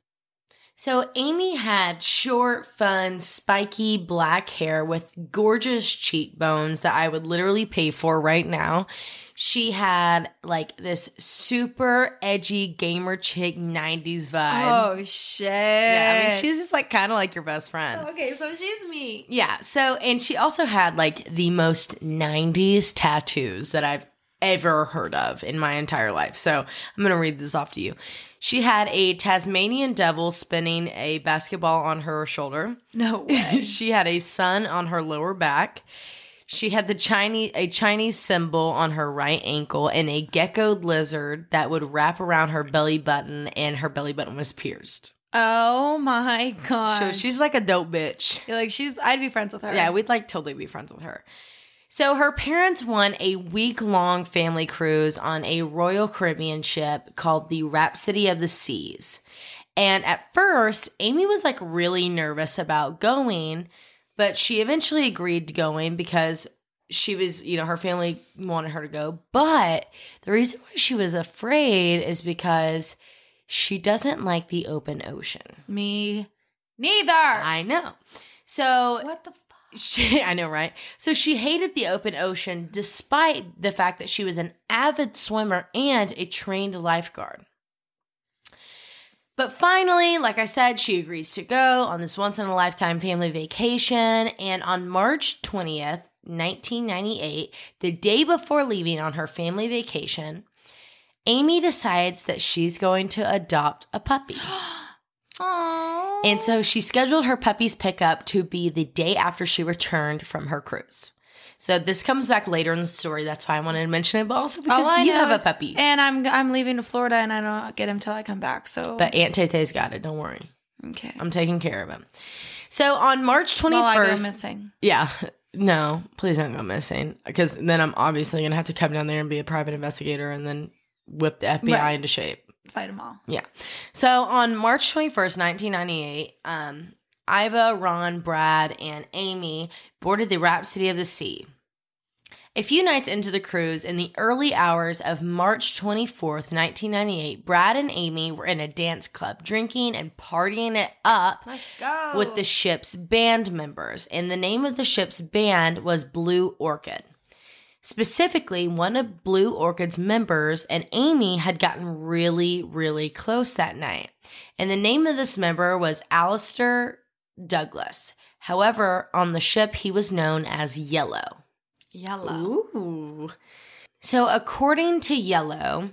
So Amy had short, fun, spiky black hair with gorgeous cheekbones that I would literally pay for right now. She had like this super edgy gamer chick 90s vibe. Oh, shit. Yeah, I mean, she's just like kind of like your best friend. Okay, so she's me. Yeah. So, and she also had like the most 90s tattoos that I've ever heard of in my entire life. So I'm going to read this off to you. She had a Tasmanian devil spinning a basketball on her shoulder. No way. She had a sun on her lower back. She had a Chinese symbol on her right ankle and a gecko lizard that would wrap around her belly button, and her belly button was pierced. Oh my god. So she's like a dope bitch. You're like, I'd be friends with her. Yeah, we'd like totally be friends with her. So her parents won a week-long family cruise on a Royal Caribbean ship called the Rhapsody of the Seas. And at first, Amy was like really nervous about going, but she eventually agreed to going because she was, you know, her family wanted her to go. But the reason why she was afraid is because she doesn't like the open ocean. Me neither. I know. So What the fuck? I know, right? So she hated the open ocean despite the fact that she was an avid swimmer and a trained lifeguard. But finally, like I said, she agrees to go on this once-in-a-lifetime family vacation. And on March 20th, 1998, the day before leaving on her family vacation, Amy decides that she's going to adopt a puppy. Aww. And so she scheduled her puppy's pickup to be the day after she returned from her cruise. So this comes back later in the story. That's why I wanted to mention it, but also because you have a puppy. And I'm leaving to Florida, and I don't get him till I come back. So, But Aunt Tay-Tay's got it. Don't worry. okay. I'm taking care of him. So on March 21st. Well, I go missing. Yeah. No, please don't go missing. Because then I'm obviously going to have to come down there and be a private investigator and then whip the FBI into shape. Fight them all. Yeah. So on March 21st, 1998, Iva, Ron, Brad, and Amy boarded the Rhapsody of the Sea. A few nights into the cruise, in the early hours of March 24th, 1998, Brad and Amy were in a dance club, drinking and partying it up. Let's go. With the ship's band members. And the name of the ship's band was Blue Orchid. Specifically, one of Blue Orchid's members and Amy had gotten really, really close that night. And the name of this member was Alistair Douglas. However, on the ship, he was known as Yellow. Yellow. Ooh. So according to Yellow,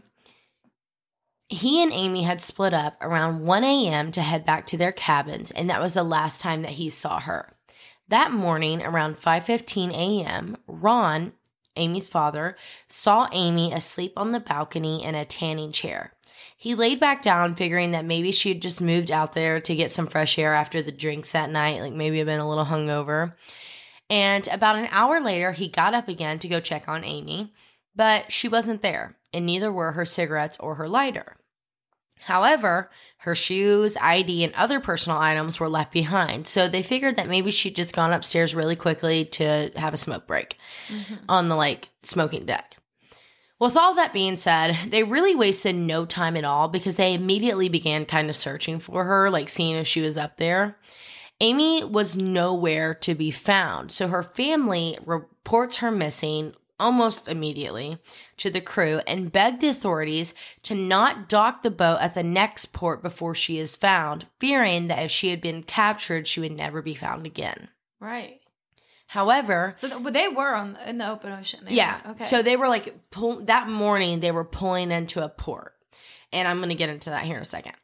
he and Amy had split up around 1 a.m. to head back to their cabins, and that was the last time that he saw her. That morning, around 5:15 a.m., Ron, Amy's father, saw Amy asleep on the balcony in a tanning chair. He laid back down, figuring that maybe she had just moved out there to get some fresh air after the drinks that night, like maybe had been a little hungover. And about an hour later, he got up again to go check on Amy, but she wasn't there, and neither were her cigarettes or her lighter. However, her shoes, ID, and other personal items were left behind, so they figured that maybe she'd just gone upstairs really quickly to have a smoke break on the, smoking deck. With all that being said, they really wasted no time at all because they immediately began kind of searching for her, seeing if she was up there. Amy was nowhere to be found, so her family reports her missing almost immediately to the crew and begged the authorities to not dock the boat at the next port before she is found, fearing that if she had been captured, she would never be found again. Right. However, So they were in the open ocean. Okay. So they were that morning they were pulling into a port, and I'm going to get into that here in a second.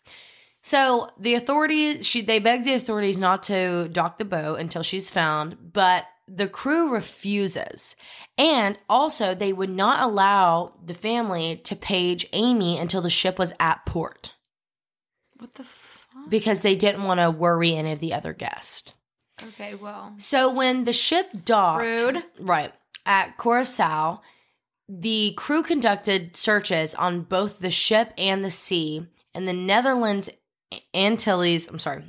So the authorities, they begged the authorities not to dock the boat until she's found, but the crew refuses. And also, they would not allow the family to page Amy until the ship was at port. What the fuck? Because they didn't want to worry any of the other guests. Okay, well. So when the ship docked, Rude. Right, at Curacao, the crew conducted searches on both the ship and the sea, and the Netherlands Antilles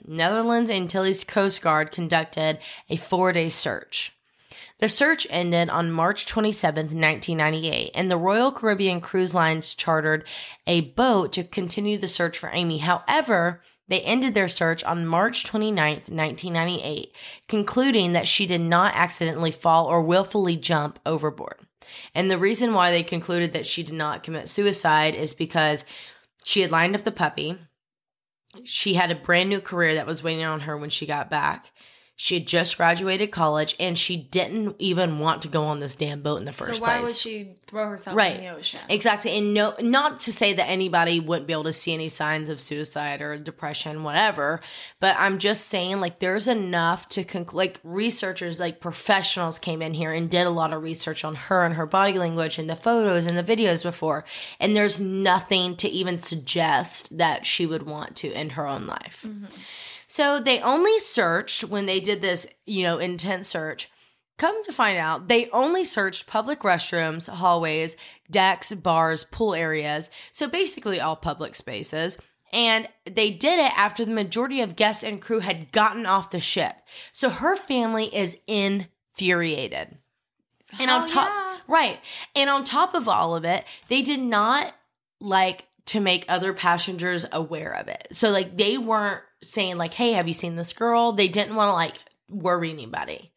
Coast Guard conducted a 4-day search. The search ended on March 27th, 1998, and the Royal Caribbean Cruise Lines chartered a boat to continue the search for Amy. However, they ended their search on March 29th, 1998, concluding that she did not accidentally fall or willfully jump overboard. And the reason why they concluded that she did not commit suicide is because she had lined up the puppy. She had a brand new career that was waiting on her when she got back. She had just graduated college, and she didn't even want to go on this damn boat in the first place. So why would she throw herself in the ocean? Exactly. And no, not to say that anybody wouldn't be able to see any signs of suicide or depression, whatever, but I'm just saying, there's enough to researchers, professionals came in here and did a lot of research on her and her body language and the photos and the videos before, and there's nothing to even suggest that she would want to end her own life. Mm-hmm. So they only searched when they did this, intense search. Come to find out, they only searched public restrooms, hallways, decks, bars, pool areas. So basically all public spaces. And they did it after the majority of guests and crew had gotten off the ship. So her family is infuriated. And on top, right. And on top of all of it, they did not to make other passengers aware of it. So they weren't saying hey, have you seen this girl? They didn't want to worry anybody.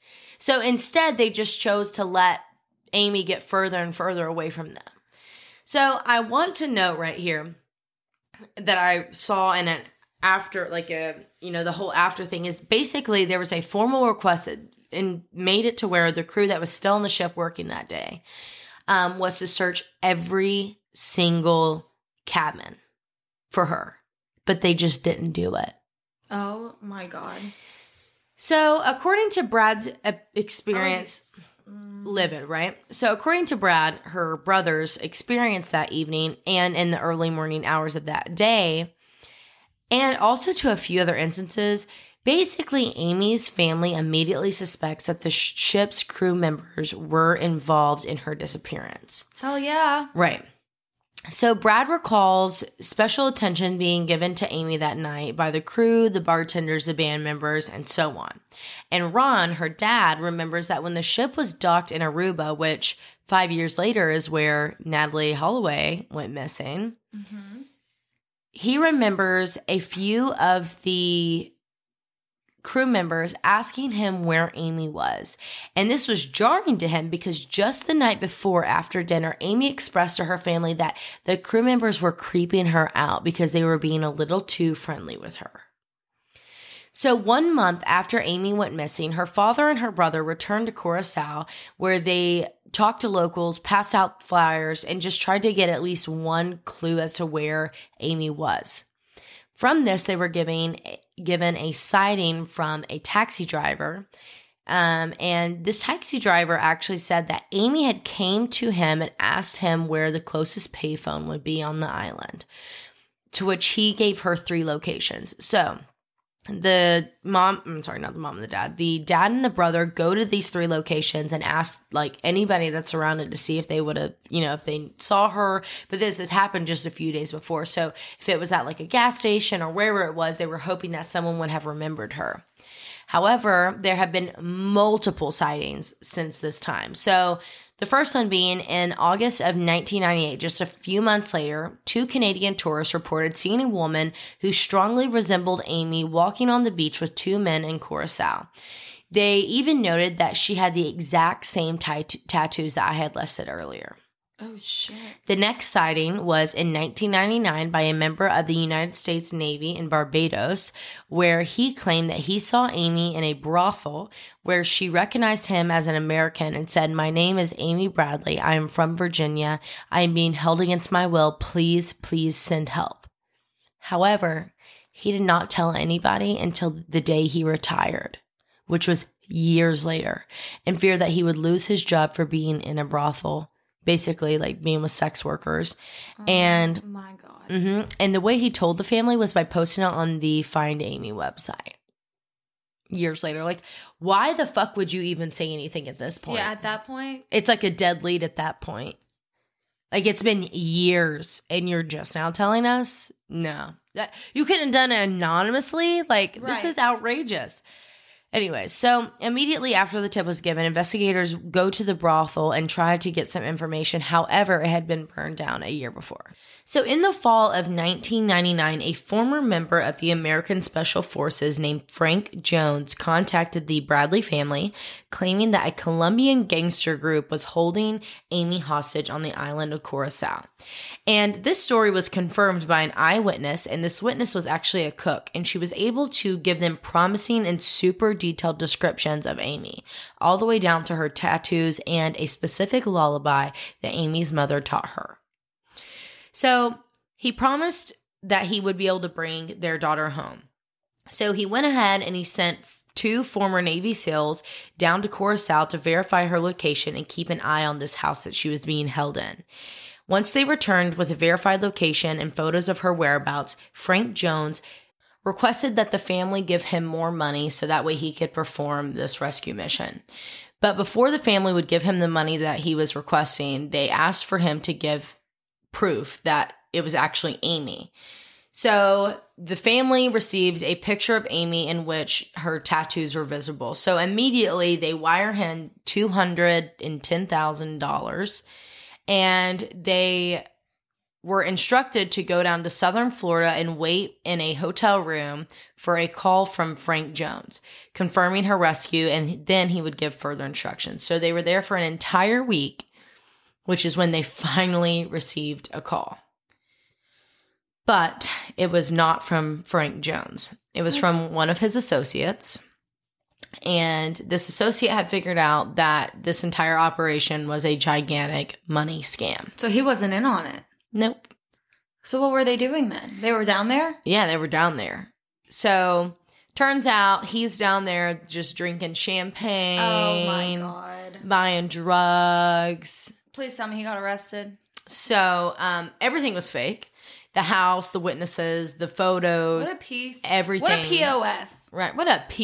So instead, they just chose to let Amy get further and further away from them. So I want to note right here that I saw in an after, like the whole after thing is basically there was a formal request and made it to where the crew that was still on the ship working that day was to search every single cabin for her, but they just didn't do it. Oh my God. So according to Brad's experience, livid, right? So according to Brad, her brothers experienced that evening and in the early morning hours of that day, and also to a few other instances, basically Amy's family immediately suspects that the ship's crew members were involved in her disappearance. Hell yeah. Right. So Brad recalls special attention being given to Amy that night by the crew, the bartenders, the band members, and so on. And Ron, her dad, remembers that when the ship was docked in Aruba, which 5 years later is where Natalie Holloway went missing, he remembers a few of the crew members asking him where Amy was. And this was jarring to him because just the night before, after dinner, Amy expressed to her family that the crew members were creeping her out because they were being a little too friendly with her. So 1 month after Amy went missing, her father and her brother returned to Curacao, where they talked to locals, passed out flyers, and just tried to get at least one clue as to where Amy was. From this, they were given a sighting from a taxi driver. And this taxi driver actually said that Amy had came to him and asked him where the closest payphone would be on the island, to which he gave her 3 locations. So the dad and the brother go to these 3 locations and ask like anybody that's around it to see if they would have, if they saw her. But this has happened just a few days before. So if it was at like a gas station or wherever it was, they were hoping that someone would have remembered her. However, there have been multiple sightings since this time. So the first one being in August of 1998, just a few months later, 2 Canadian tourists reported seeing a woman who strongly resembled Amy walking on the beach with 2 men in Curacao. They even noted that she had the exact same tattoos that I had listed earlier. Oh, shit. The next sighting was in 1999 by a member of the United States Navy in Barbados, where he claimed that he saw Amy in a brothel where she recognized him as an American and said, "My name is Amy Bradley. I am from Virginia. I am being held against my will. Please, please send help." However, he did not tell anybody until the day he retired, which was years later, in fear that he would lose his job for being in a brothel. Basically, like being with sex workers. And my God. And the way he told the family was by posting it on the Find Amy website. Years later. Like, why the fuck would you even say anything at this point? Yeah, at that point. It's like a dead lead at that point. Like, it's been years and you're just now telling us? No. You couldn't have done it anonymously? Like, This is outrageous. Anyway, so immediately after the tip was given, investigators go to the brothel and try to get some information. However, it had been burned down a year before. So in the fall of 1999, a former member of the American Special Forces named Frank Jones contacted the Bradley family, claiming that a Colombian gangster group was holding Amy hostage on the island of Curacao. And this story was confirmed by an eyewitness, and this witness was actually a cook, and she was able to give them promising and super detailed descriptions of Amy, all the way down to her tattoos and a specific lullaby that Amy's mother taught her. So he promised that he would be able to bring their daughter home. So he went ahead and he sent 2 former Navy SEALs down to Curacao to verify her location and keep an eye on this house that she was being held in. Once they returned with a verified location and photos of her whereabouts, Frank Jones requested that the family give him more money so that way he could perform this rescue mission. But before the family would give him the money that he was requesting, they asked for him to give proof that it was actually Amy. So the family received a picture of Amy in which her tattoos were visible. So immediately they wire him $210,000 and they were instructed to go down to southern Florida and wait in a hotel room for a call from Frank Jones, confirming her rescue, and then he would give further instructions. So they were there for an entire week, which is when they finally received a call. But it was not from Frank Jones. It was from one of his associates. And this associate had figured out that this entire operation was a gigantic money scam. So he wasn't in on it. Nope. So what were they doing then? They were down there? Yeah, they were down there. So turns out he's down there just drinking champagne. Oh my God. Buying drugs. Please tell me he got arrested. So everything was fake. The house, the witnesses, the photos. What a piece. Everything. What a POS. Right. What a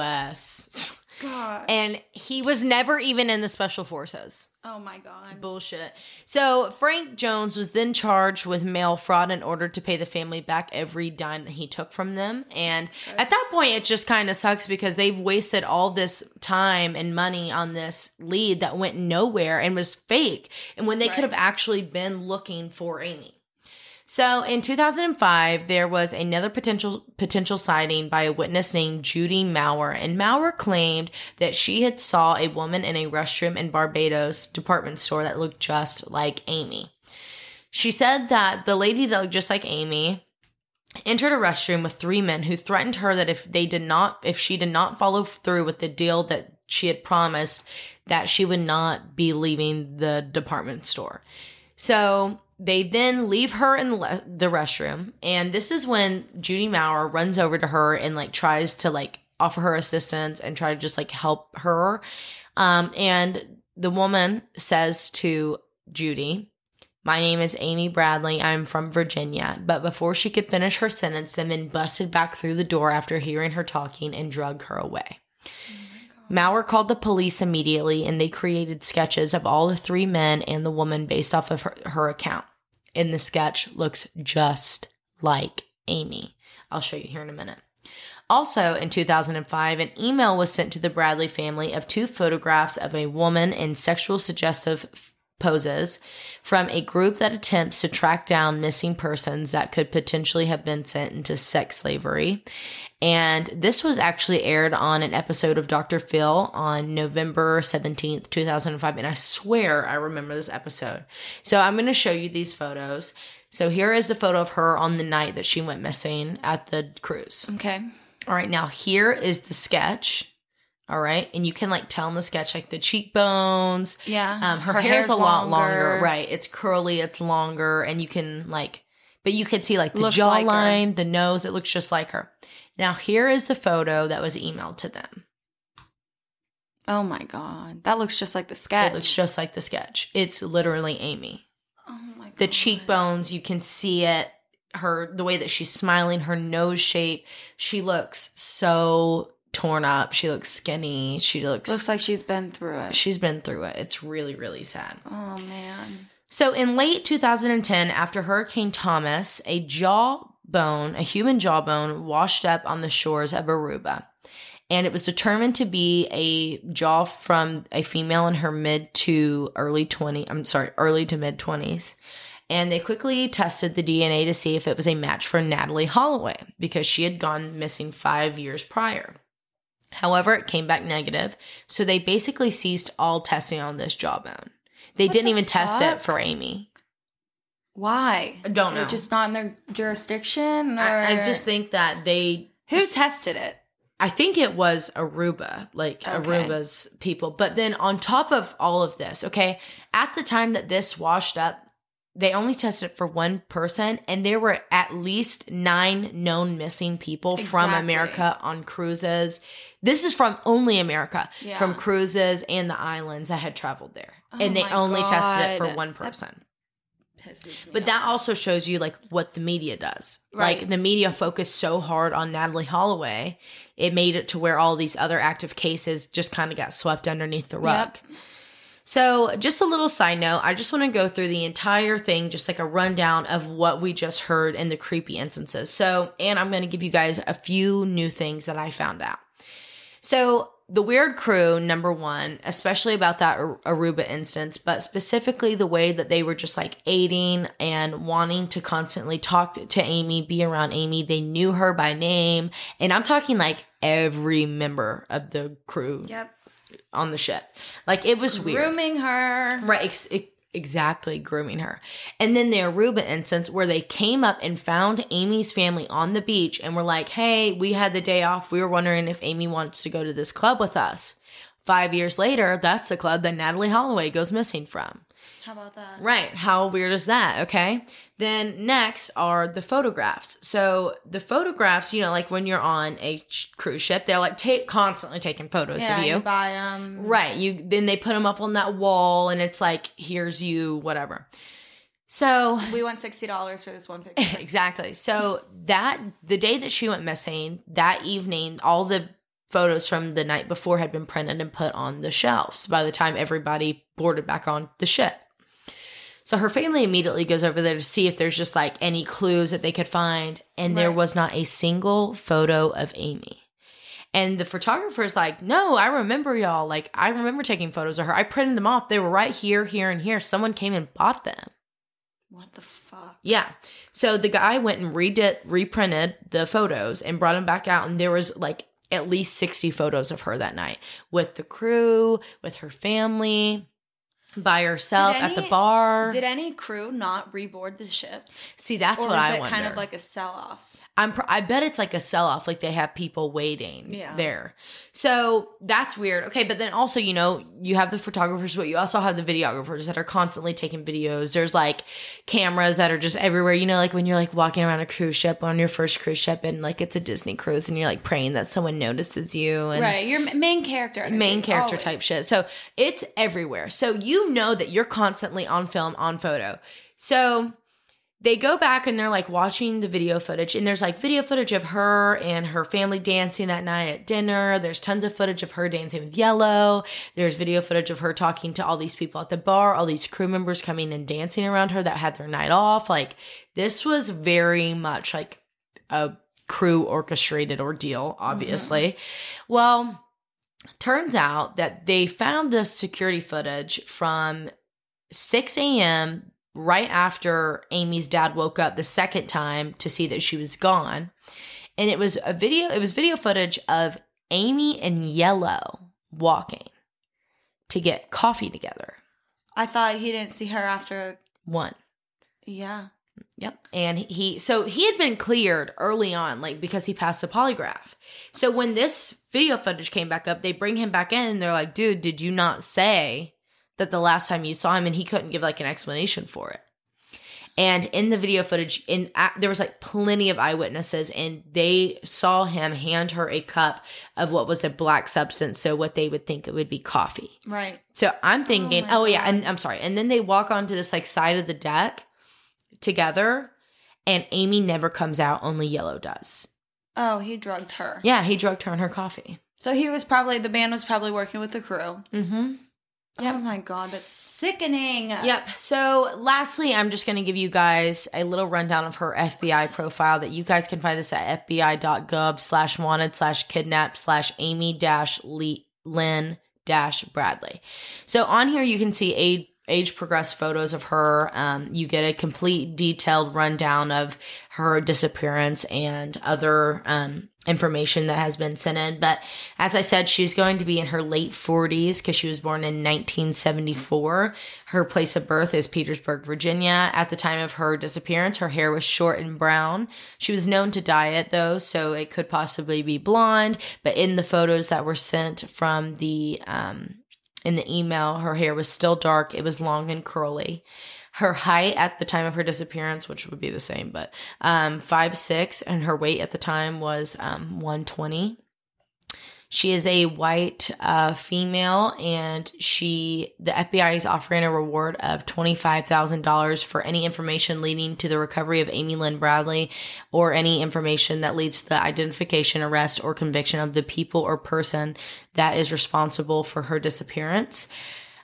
POS. God. And he was never even in the special forces. Oh my God. Bullshit. So Frank Jones was then charged with mail fraud in order to pay the family back every dime that he took from them. And at that point, it just kind of sucks because they've wasted all this time and money on this lead that went nowhere and was fake. And when they could have actually been looking for Amy. So in 2005, there was another potential sighting by a witness named Judy Maurer, and Maurer claimed that she had saw a woman in a restroom in Barbados department store that looked just like Amy. She said that the lady that looked just like Amy entered a restroom with 3 men who threatened her that if she did not follow through with the deal that she had promised, that she would not be leaving the department store. So they then leave her in the restroom, and this is when Judy Maurer runs over to her and tries to offer her assistance and try to just help her. And the woman says to Judy, "My name is Amy Bradley. I'm from Virginia." But before she could finish her sentence, the men busted back through the door after hearing her talking and drug her away. Maurer called the police immediately, and they created sketches of all the 3 men and the woman based off of her account. And the sketch looks just like Amy. I'll show you here in a minute. Also, in 2005, an email was sent to the Bradley family of 2 photographs of a woman in sexual suggestive poses from a group that attempts to track down missing persons that could potentially have been sent into sex slavery. And this was actually aired on an episode of Dr. Phil on November 17th, 2005. And I swear I remember this episode. So I'm going to show you these photos. So here is the photo of her on the night that she went missing at the cruise. Okay. All right. Now here is the sketch. All right. And you can tell in the sketch, the cheekbones. Yeah. Her hair's a lot longer. Right. It's curly. It's longer. And you can but you could see the jawline, the nose. It looks just like her. Now, here is the photo that was emailed to them. Oh my God. That looks just like the sketch. It looks just like the sketch. It's literally Amy. Oh my God. The cheekbones, you can see it. The way that she's smiling, her nose shape. She looks so torn up. She looks skinny. She looks like she's been through it. She's been through it. It's really, really sad. Oh man. So in late 2010, after Hurricane Thomas, a human jawbone washed up on the shores of Aruba. And it was determined to be a jaw from a female in her early to mid 20s. And they quickly tested the DNA to see if it was a match for Natalee Holloway because she had gone missing 5 years prior. However, it came back negative. So they basically ceased all testing on this jawbone. They didn't even test it for Amy. Why? I don't know. They're just not in their jurisdiction? Or... I just think that they... Who tested it? I think it was Aruba, Aruba's people. But then on top of all of this, okay, at the time that this washed up, they only tested it for 1 person, and there were at least 9 known missing people from America on cruises. This is from only America, from cruises and the islands that had traveled there. And they only tested it for 1 person. But that also shows you what the media does. Right. The media focused so hard on Natalee Holloway, it made it to where all these other active cases just kind of got swept underneath the rug. Yep. So just a little side note, I just want to go through the entire thing, just a rundown of what we just heard and the creepy instances. So, and I'm going to give you guys a few new things that I found out. So the weird crew, number one, especially about that Aruba instance, but specifically the way that they were just like aiding and wanting to constantly talk to Amy, be around Amy. They knew her by name. And I'm talking like every member of the crew on the ship. Like it was weird. Grooming her. Right. Exactly, grooming her. And then the Aruba instance where they came up and found Amy's family on the beach and were like, hey, we had the day off. We were wondering if Amy wants to go to this club with us. 5 years later, that's the club that Natalie Holloway goes missing from. How about that? Right. How weird is that? Okay. Then next are the photographs. So the photographs, you know, like when you're on a cruise ship, they're like constantly taking photos of you. You buy them. Right. Then they put them up on that wall and it's like, here's you, whatever. So we want $60 for this one picture. Exactly. So the day that she went missing, that evening, all the photos from the night before had been printed and put on the shelves by the time everybody boarded back on the ship. So her family immediately goes over there to see if there's just like any clues that they could find. And there was not a single photo of Amy. And the photographer's like, no, I remember y'all. Like, I remember taking photos of her. I printed them off. They were right here, here, and here. Someone came and bought them. What the fuck? Yeah. So the guy went and reprinted the photos and brought them back out. And there was like at least 60 photos of her that night with the crew, with her family, by herself at the bar. Did any crew not reboard the ship? See, that's what I wonder. Or is it kind of like a sell-off? I bet it's like a sell-off, like they have people waiting there. So that's weird. Okay, but then also, you know, you have the photographers, but you also have the videographers that are constantly taking videos. There's like cameras that are just everywhere. You know, like when you're like walking around a cruise ship on your first cruise ship and like it's a Disney cruise and you're like praying that someone notices you. And right, your main character. Always. Type shit. So it's everywhere. So you know that you're constantly on film, on photo. So they go back and they're like watching the video footage, and there's like video footage of her and her family dancing that night at dinner. There's tons of footage of her dancing with Yellow. There's video footage of her talking to all these people at the bar, all these crew members coming and dancing around her that had their night off. Like this was very much like a crew orchestrated ordeal, obviously. Mm-hmm. Well, turns out that they found this security footage from 6 a.m. right after Amy's dad woke up the second time to see that she was gone. And it was video footage of Amy and Yellow walking to get coffee together. I thought he didn't see her after 1. Yeah. Yep. And he had been cleared early on, like because he passed the polygraph. So when this video footage came back up, they bring him back in and they're like, dude, did you not say that the last time you saw him? And he couldn't give like an explanation for it. And in the video footage, there was like plenty of eyewitnesses, and they saw him hand her a cup of what was a black substance. So what they would think it would be coffee. Right. So I'm thinking, and I'm sorry. And then they walk onto this like side of the deck together, and Amy never comes out. Only Yellow does. Oh, he drugged her. Yeah, he drugged her in her coffee. So the band was probably working with the crew. Mm-hmm. Yep. Oh my God, that's sickening. Yep. So lastly, I'm just going to give you guys a little rundown of her FBI profile that you guys can find this at fbi.gov/wanted/kidnap/Amy-Lynn-Bradley. So on here, you can see age progressed photos of her. You get a complete detailed rundown of her disappearance and other information that has been sent in. But as I said, she's going to be in her late 40s because she was born in 1974. Her place of birth is Petersburg, Virginia. At the time of her disappearance, her hair was short and brown. She was known to dye it though, so it could possibly be blonde. But in the photos that were sent from the in the email, her hair was still dark. It was long and curly. Her height at the time of her disappearance, which would be the same, but 5'6", and her weight at the time was 120. She is a white female, and the FBI is offering a reward of $25,000 for any information leading to the recovery of Amy Lynn Bradley, or any information that leads to the identification, arrest, or conviction of the people or person that is responsible for her disappearance.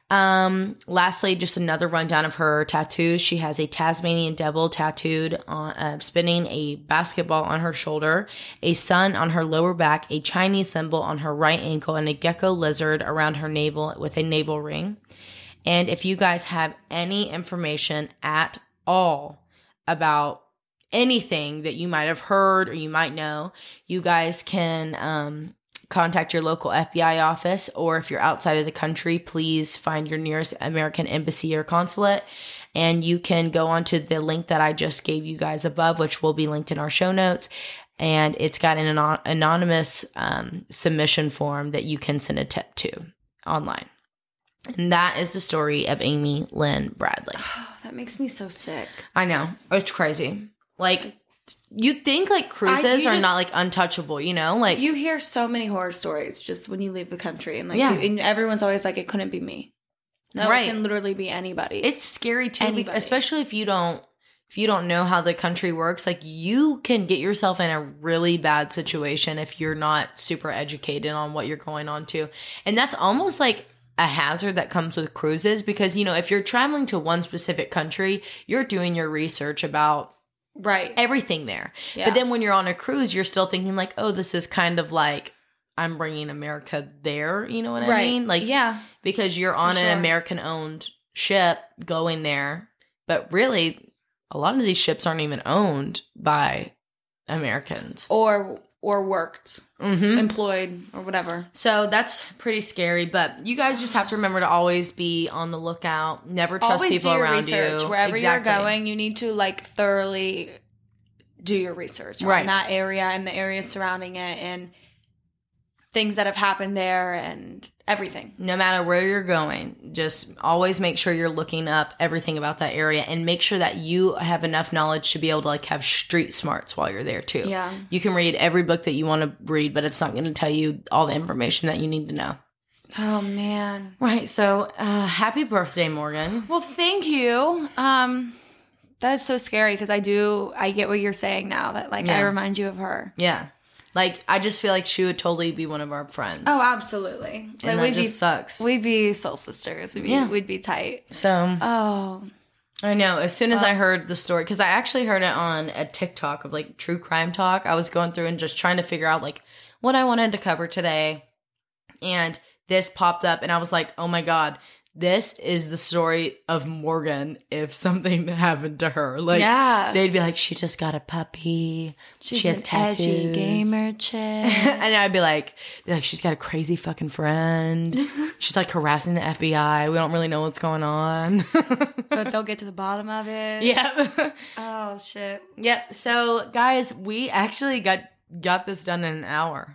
Lastly, just another rundown of her tattoos. She has a Tasmanian devil tattooed on, spinning a basketball on her shoulder, a sun on her lower back, a Chinese symbol on her right ankle, and a gecko lizard around her navel with a navel ring. And if you guys have any information at all about anything that you might have heard or you might know, you guys can contact your local FBI office, or if you're outside of the country, please find your nearest American embassy or consulate, and you can go onto the link that I just gave you guys above, which will be linked in our show notes, and it's got an anonymous submission form that you can send a tip to online. And that is the story of Amy Lynn Bradley. Oh, that makes me so sick. I know. It's crazy. Like, you'd think, like, cruises are not, like, untouchable, you know? Like, you hear so many horror stories just when you leave the country. And, like, Yeah. and everyone's always like, it couldn't be me. No, Right. it can literally be anybody. it's scary, too, Anybody. especially if you don't know how the country works. Like, you can get yourself in a really bad situation if you're not super educated on what you're going on to. And that's almost like a hazard that comes with cruises, because, you know, if you're traveling to one specific country, you're doing your research about right. everything there. Yeah. But then when you're on a cruise, you're still thinking like, oh, this is kind of like I'm bringing America there. You know what I Right. mean? Like, Yeah. because you're on sure. an American owned ship going there. But really, a lot of these ships aren't even owned by Americans. Or worked, Mm-hmm. employed, or whatever. So that's pretty scary. But you guys just have to remember to always be on the lookout. Never trust Always people do your around research. you. Wherever Exactly. you're going, you need to, like, thoroughly do your research Right. on that area and the areas surrounding it and things that have happened there and everything. No matter where you're going, just always make sure you're looking up everything about that area, and make sure that you have enough knowledge to be able to, like, have street smarts while you're there too. Yeah. You can read every book that you want to read, but it's not going to tell you all the information that you need to know. Oh, man. Right. So, happy birthday, Morgan. Well, thank you. That is so scary because I get what you're saying now, that, like, I Yeah. remind you of her. Yeah. Like, I just feel like she would totally be one of our friends. Oh, absolutely. and that just sucks. We'd be soul sisters. We'd be tight. So, Oh. I know. As soon as I heard the story, because I actually heard it on a TikTok of, like, true crime talk. I was going through and just trying to figure out, like, what I wanted to cover today. And this popped up, and I was like, oh my God, this is the story of Morgan if something happened to her. Like, Yeah. they'd be like, she just got a puppy. She has an tattoos. edgy gamer chick. And I'd be like, she's got a crazy fucking friend. She's like harassing the FBI. We don't really know what's going on. But they'll get to the bottom of it. Yep. Oh, shit. Yep. So, guys, we actually got this done in an hour.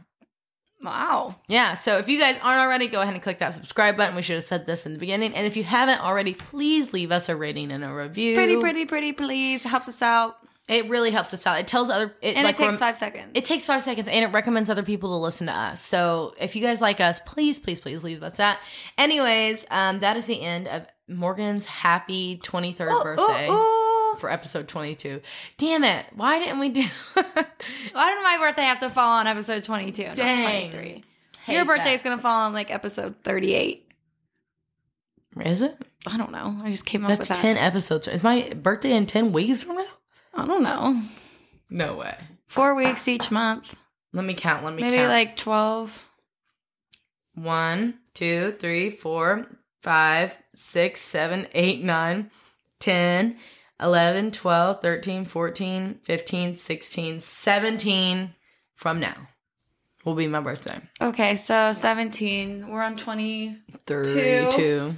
Wow. Yeah. So if you guys aren't already, go ahead and click that subscribe button. We should have said this in the beginning. And if you haven't already, please leave us a rating and a review. Pretty, please. Helps us out. It really helps us out. It tells other... And it takes 5 seconds. It takes 5 seconds, and it recommends other people to listen to us. So if you guys like us, please leave us that. Anyways, that is the end of Morgan's happy 23rd birthday for episode 22. Damn it. Why didn't we do... Why did my birthday have to fall on episode 22 and not Dang. 23? Hate Your birthday that. is going to fall on, like, episode 38. Is it? I don't know. I just came up That's with that. 10 episodes. Is my birthday in 10 weeks from now? I don't know. No way. 4 weeks each month. Let me count. Maybe like 12. 1, 2, 3, 4, 5, 6, 7, 8, 9, 10, 11, 12, 13, 14, 15, 16, 17 from now will be my birthday. Okay, so 17. We're on 20. 32.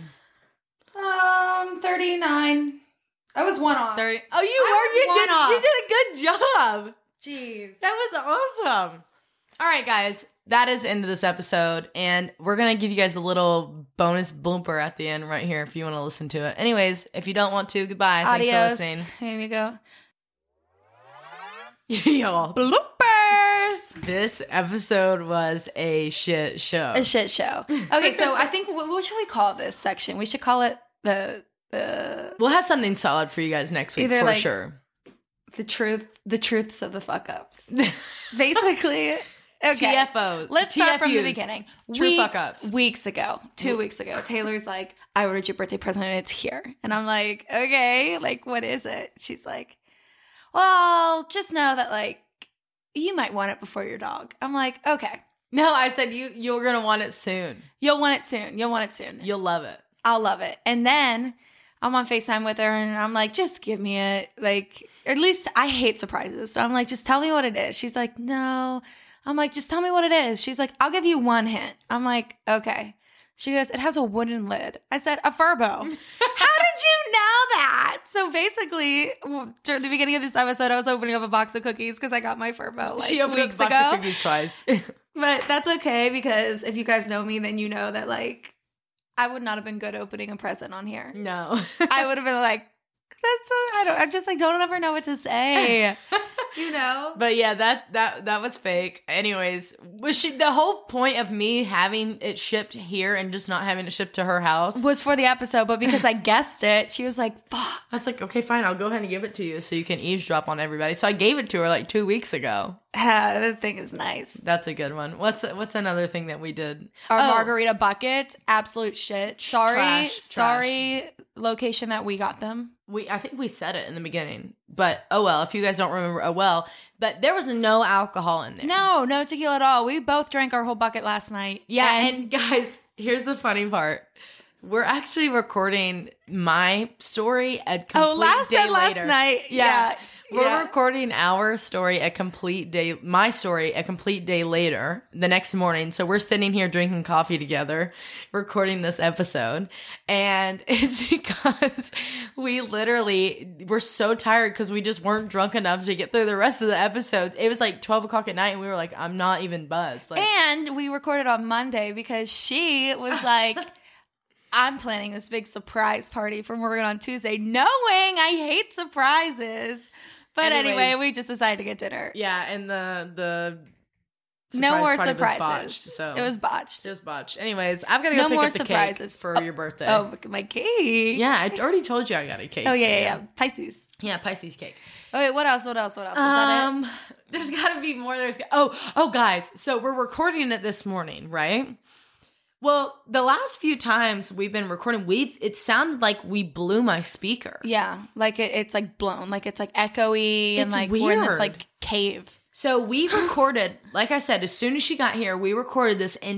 39. I was one off. 30. Oh, you I was did a good job. Jeez. That was awesome. All right, guys. That is the end of this episode. And we're going to give you guys a little bonus blooper at the end right here if you want to listen to it. Anyways, if you don't want to, goodbye. Adios. Thanks for listening. Here we go. Y'all. Bloopers. This episode was a shit show. A shit show. Okay, so I think, what should we call this section? We should call it the We'll have something solid for you guys next week Either, for like, sure. the truths of the fuck ups. Basically, Okay. TFO. Let's start from the TFUs. beginning. True fuck-ups. Weeks ago, 2 weeks ago, Taylor's like, I ordered your birthday present and it's here. And I'm like, okay, like, what is it? She's like, well, just know that, like, you might want it before your dog. I'm like, okay. No, I said you're going to want it soon. You'll want it soon. You'll want it soon. You'll love it. I'll love it. And then I'm on FaceTime with her and I'm like, just give me it. Like, or at least I hate surprises. So I'm like, just tell me what it is. She's like, no. I'm like, just tell me what it is. She's like, I'll give you one hint. I'm like, okay. She goes, it has a wooden lid. I said, a Furbo. How did you know that? So basically, during the beginning of this episode, I was opening up a box of cookies because I got my Furbo like she opened weeks up a box ago. of cookies twice. But that's okay because if you guys know me, then you know that, like, I would not have been good opening a present on here. No. I would have been like, that's so, I just like don't ever know what to say. You know? But yeah, that was fake. Anyways, the whole point of me having it shipped here and just not having it shipped to her house Was for the episode, but because I guessed it, she was like, fuck. I was like, okay, fine, I'll go ahead and give it to you so you can eavesdrop on everybody. So I gave it to her like 2 weeks ago. That thing is nice. That's a good one. What's another thing that we did? Our margarita buckets, absolute shit. Sorry, Trash. location that we got them. I think we said it in the beginning, but oh well. If you guys don't remember, oh well. But there was no alcohol in there. No tequila at all. We both drank our whole bucket last night. Yeah, and guys, here's the funny part. We're actually recording my story a complete day later. last night. Yeah. We're recording our story my story a complete day later, the next morning. So we're sitting here drinking coffee together, recording this episode. And it's because we're so tired because we just weren't drunk enough to get through the rest of the episode. It was like 12 o'clock at night and we were like, I'm not even buzzed. Like, And we recorded on Monday because she was like, I'm planning this big surprise party for Morgan on Tuesday, knowing I hate surprises. But anyway, we just decided to get dinner. yeah, and the No more party surprises. was botched, so It was botched. It was botched. Anyways, I've got to go No pick more up the surprises. cake for your birthday. Oh, my cake. Yeah, I already told you I got a cake. Oh, yeah. Pisces. Yeah, Pisces cake. Okay, what else? Is that it? There's got to be more. Guys. So we're recording it this morning, right? Well, the last few times we've been recording, it sounded like we blew my speaker. Yeah, like it's like blown, like it's like echoey, and It's like we're in this weird. like cave. So we recorded, like I said, as soon as she got here, we recorded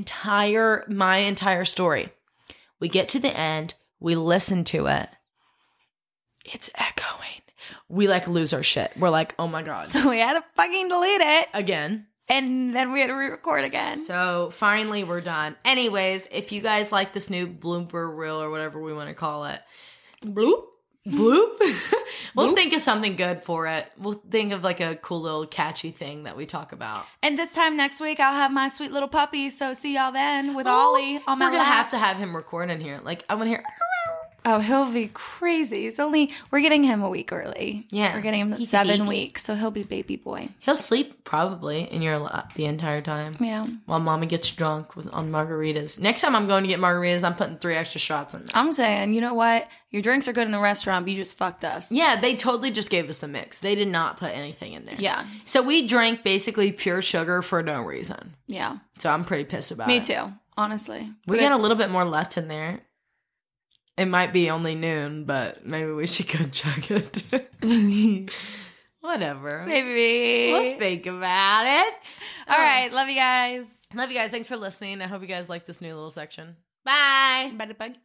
my entire story. We get to the end, we listen to it. It's echoing. We like lose our shit. We're like, oh my God. So we had to fucking delete it. Again. And then we had to re-record again. So finally we're done. Anyways, if you guys like this new blooper reel or whatever we want to call it, bloop. We'll think of something good for it. We'll think of like a cool little catchy thing that we talk about. And this time next week, I'll have my sweet little puppy. So see y'all then with Ollie on my We're going to lap. have him record in here. Like, I want to hear... Oh, he'll be crazy. We're getting him a week early. Yeah. We're getting him He's a 7 baby. weeks. So he'll be baby boy. He'll sleep probably in your lap the entire time. Yeah. While Mama gets drunk on margaritas. Next time I'm going to get margaritas, I'm putting 3 extra shots in there. I'm saying, you know what? Your drinks are good in the restaurant, but you just fucked us. Yeah, they totally just gave us the mix. They did not put anything in there. Yeah. So we drank basically pure sugar for no reason. Yeah. So I'm pretty pissed about Me it. too, honestly. We But got a it's- little bit more left in there. It might be only noon, but maybe we should go chug it. Whatever. Maybe. We'll think about it. All right. Love you guys. Love you guys. Thanks for listening. I hope you guys like this new little section. Bye. Bye. Bye.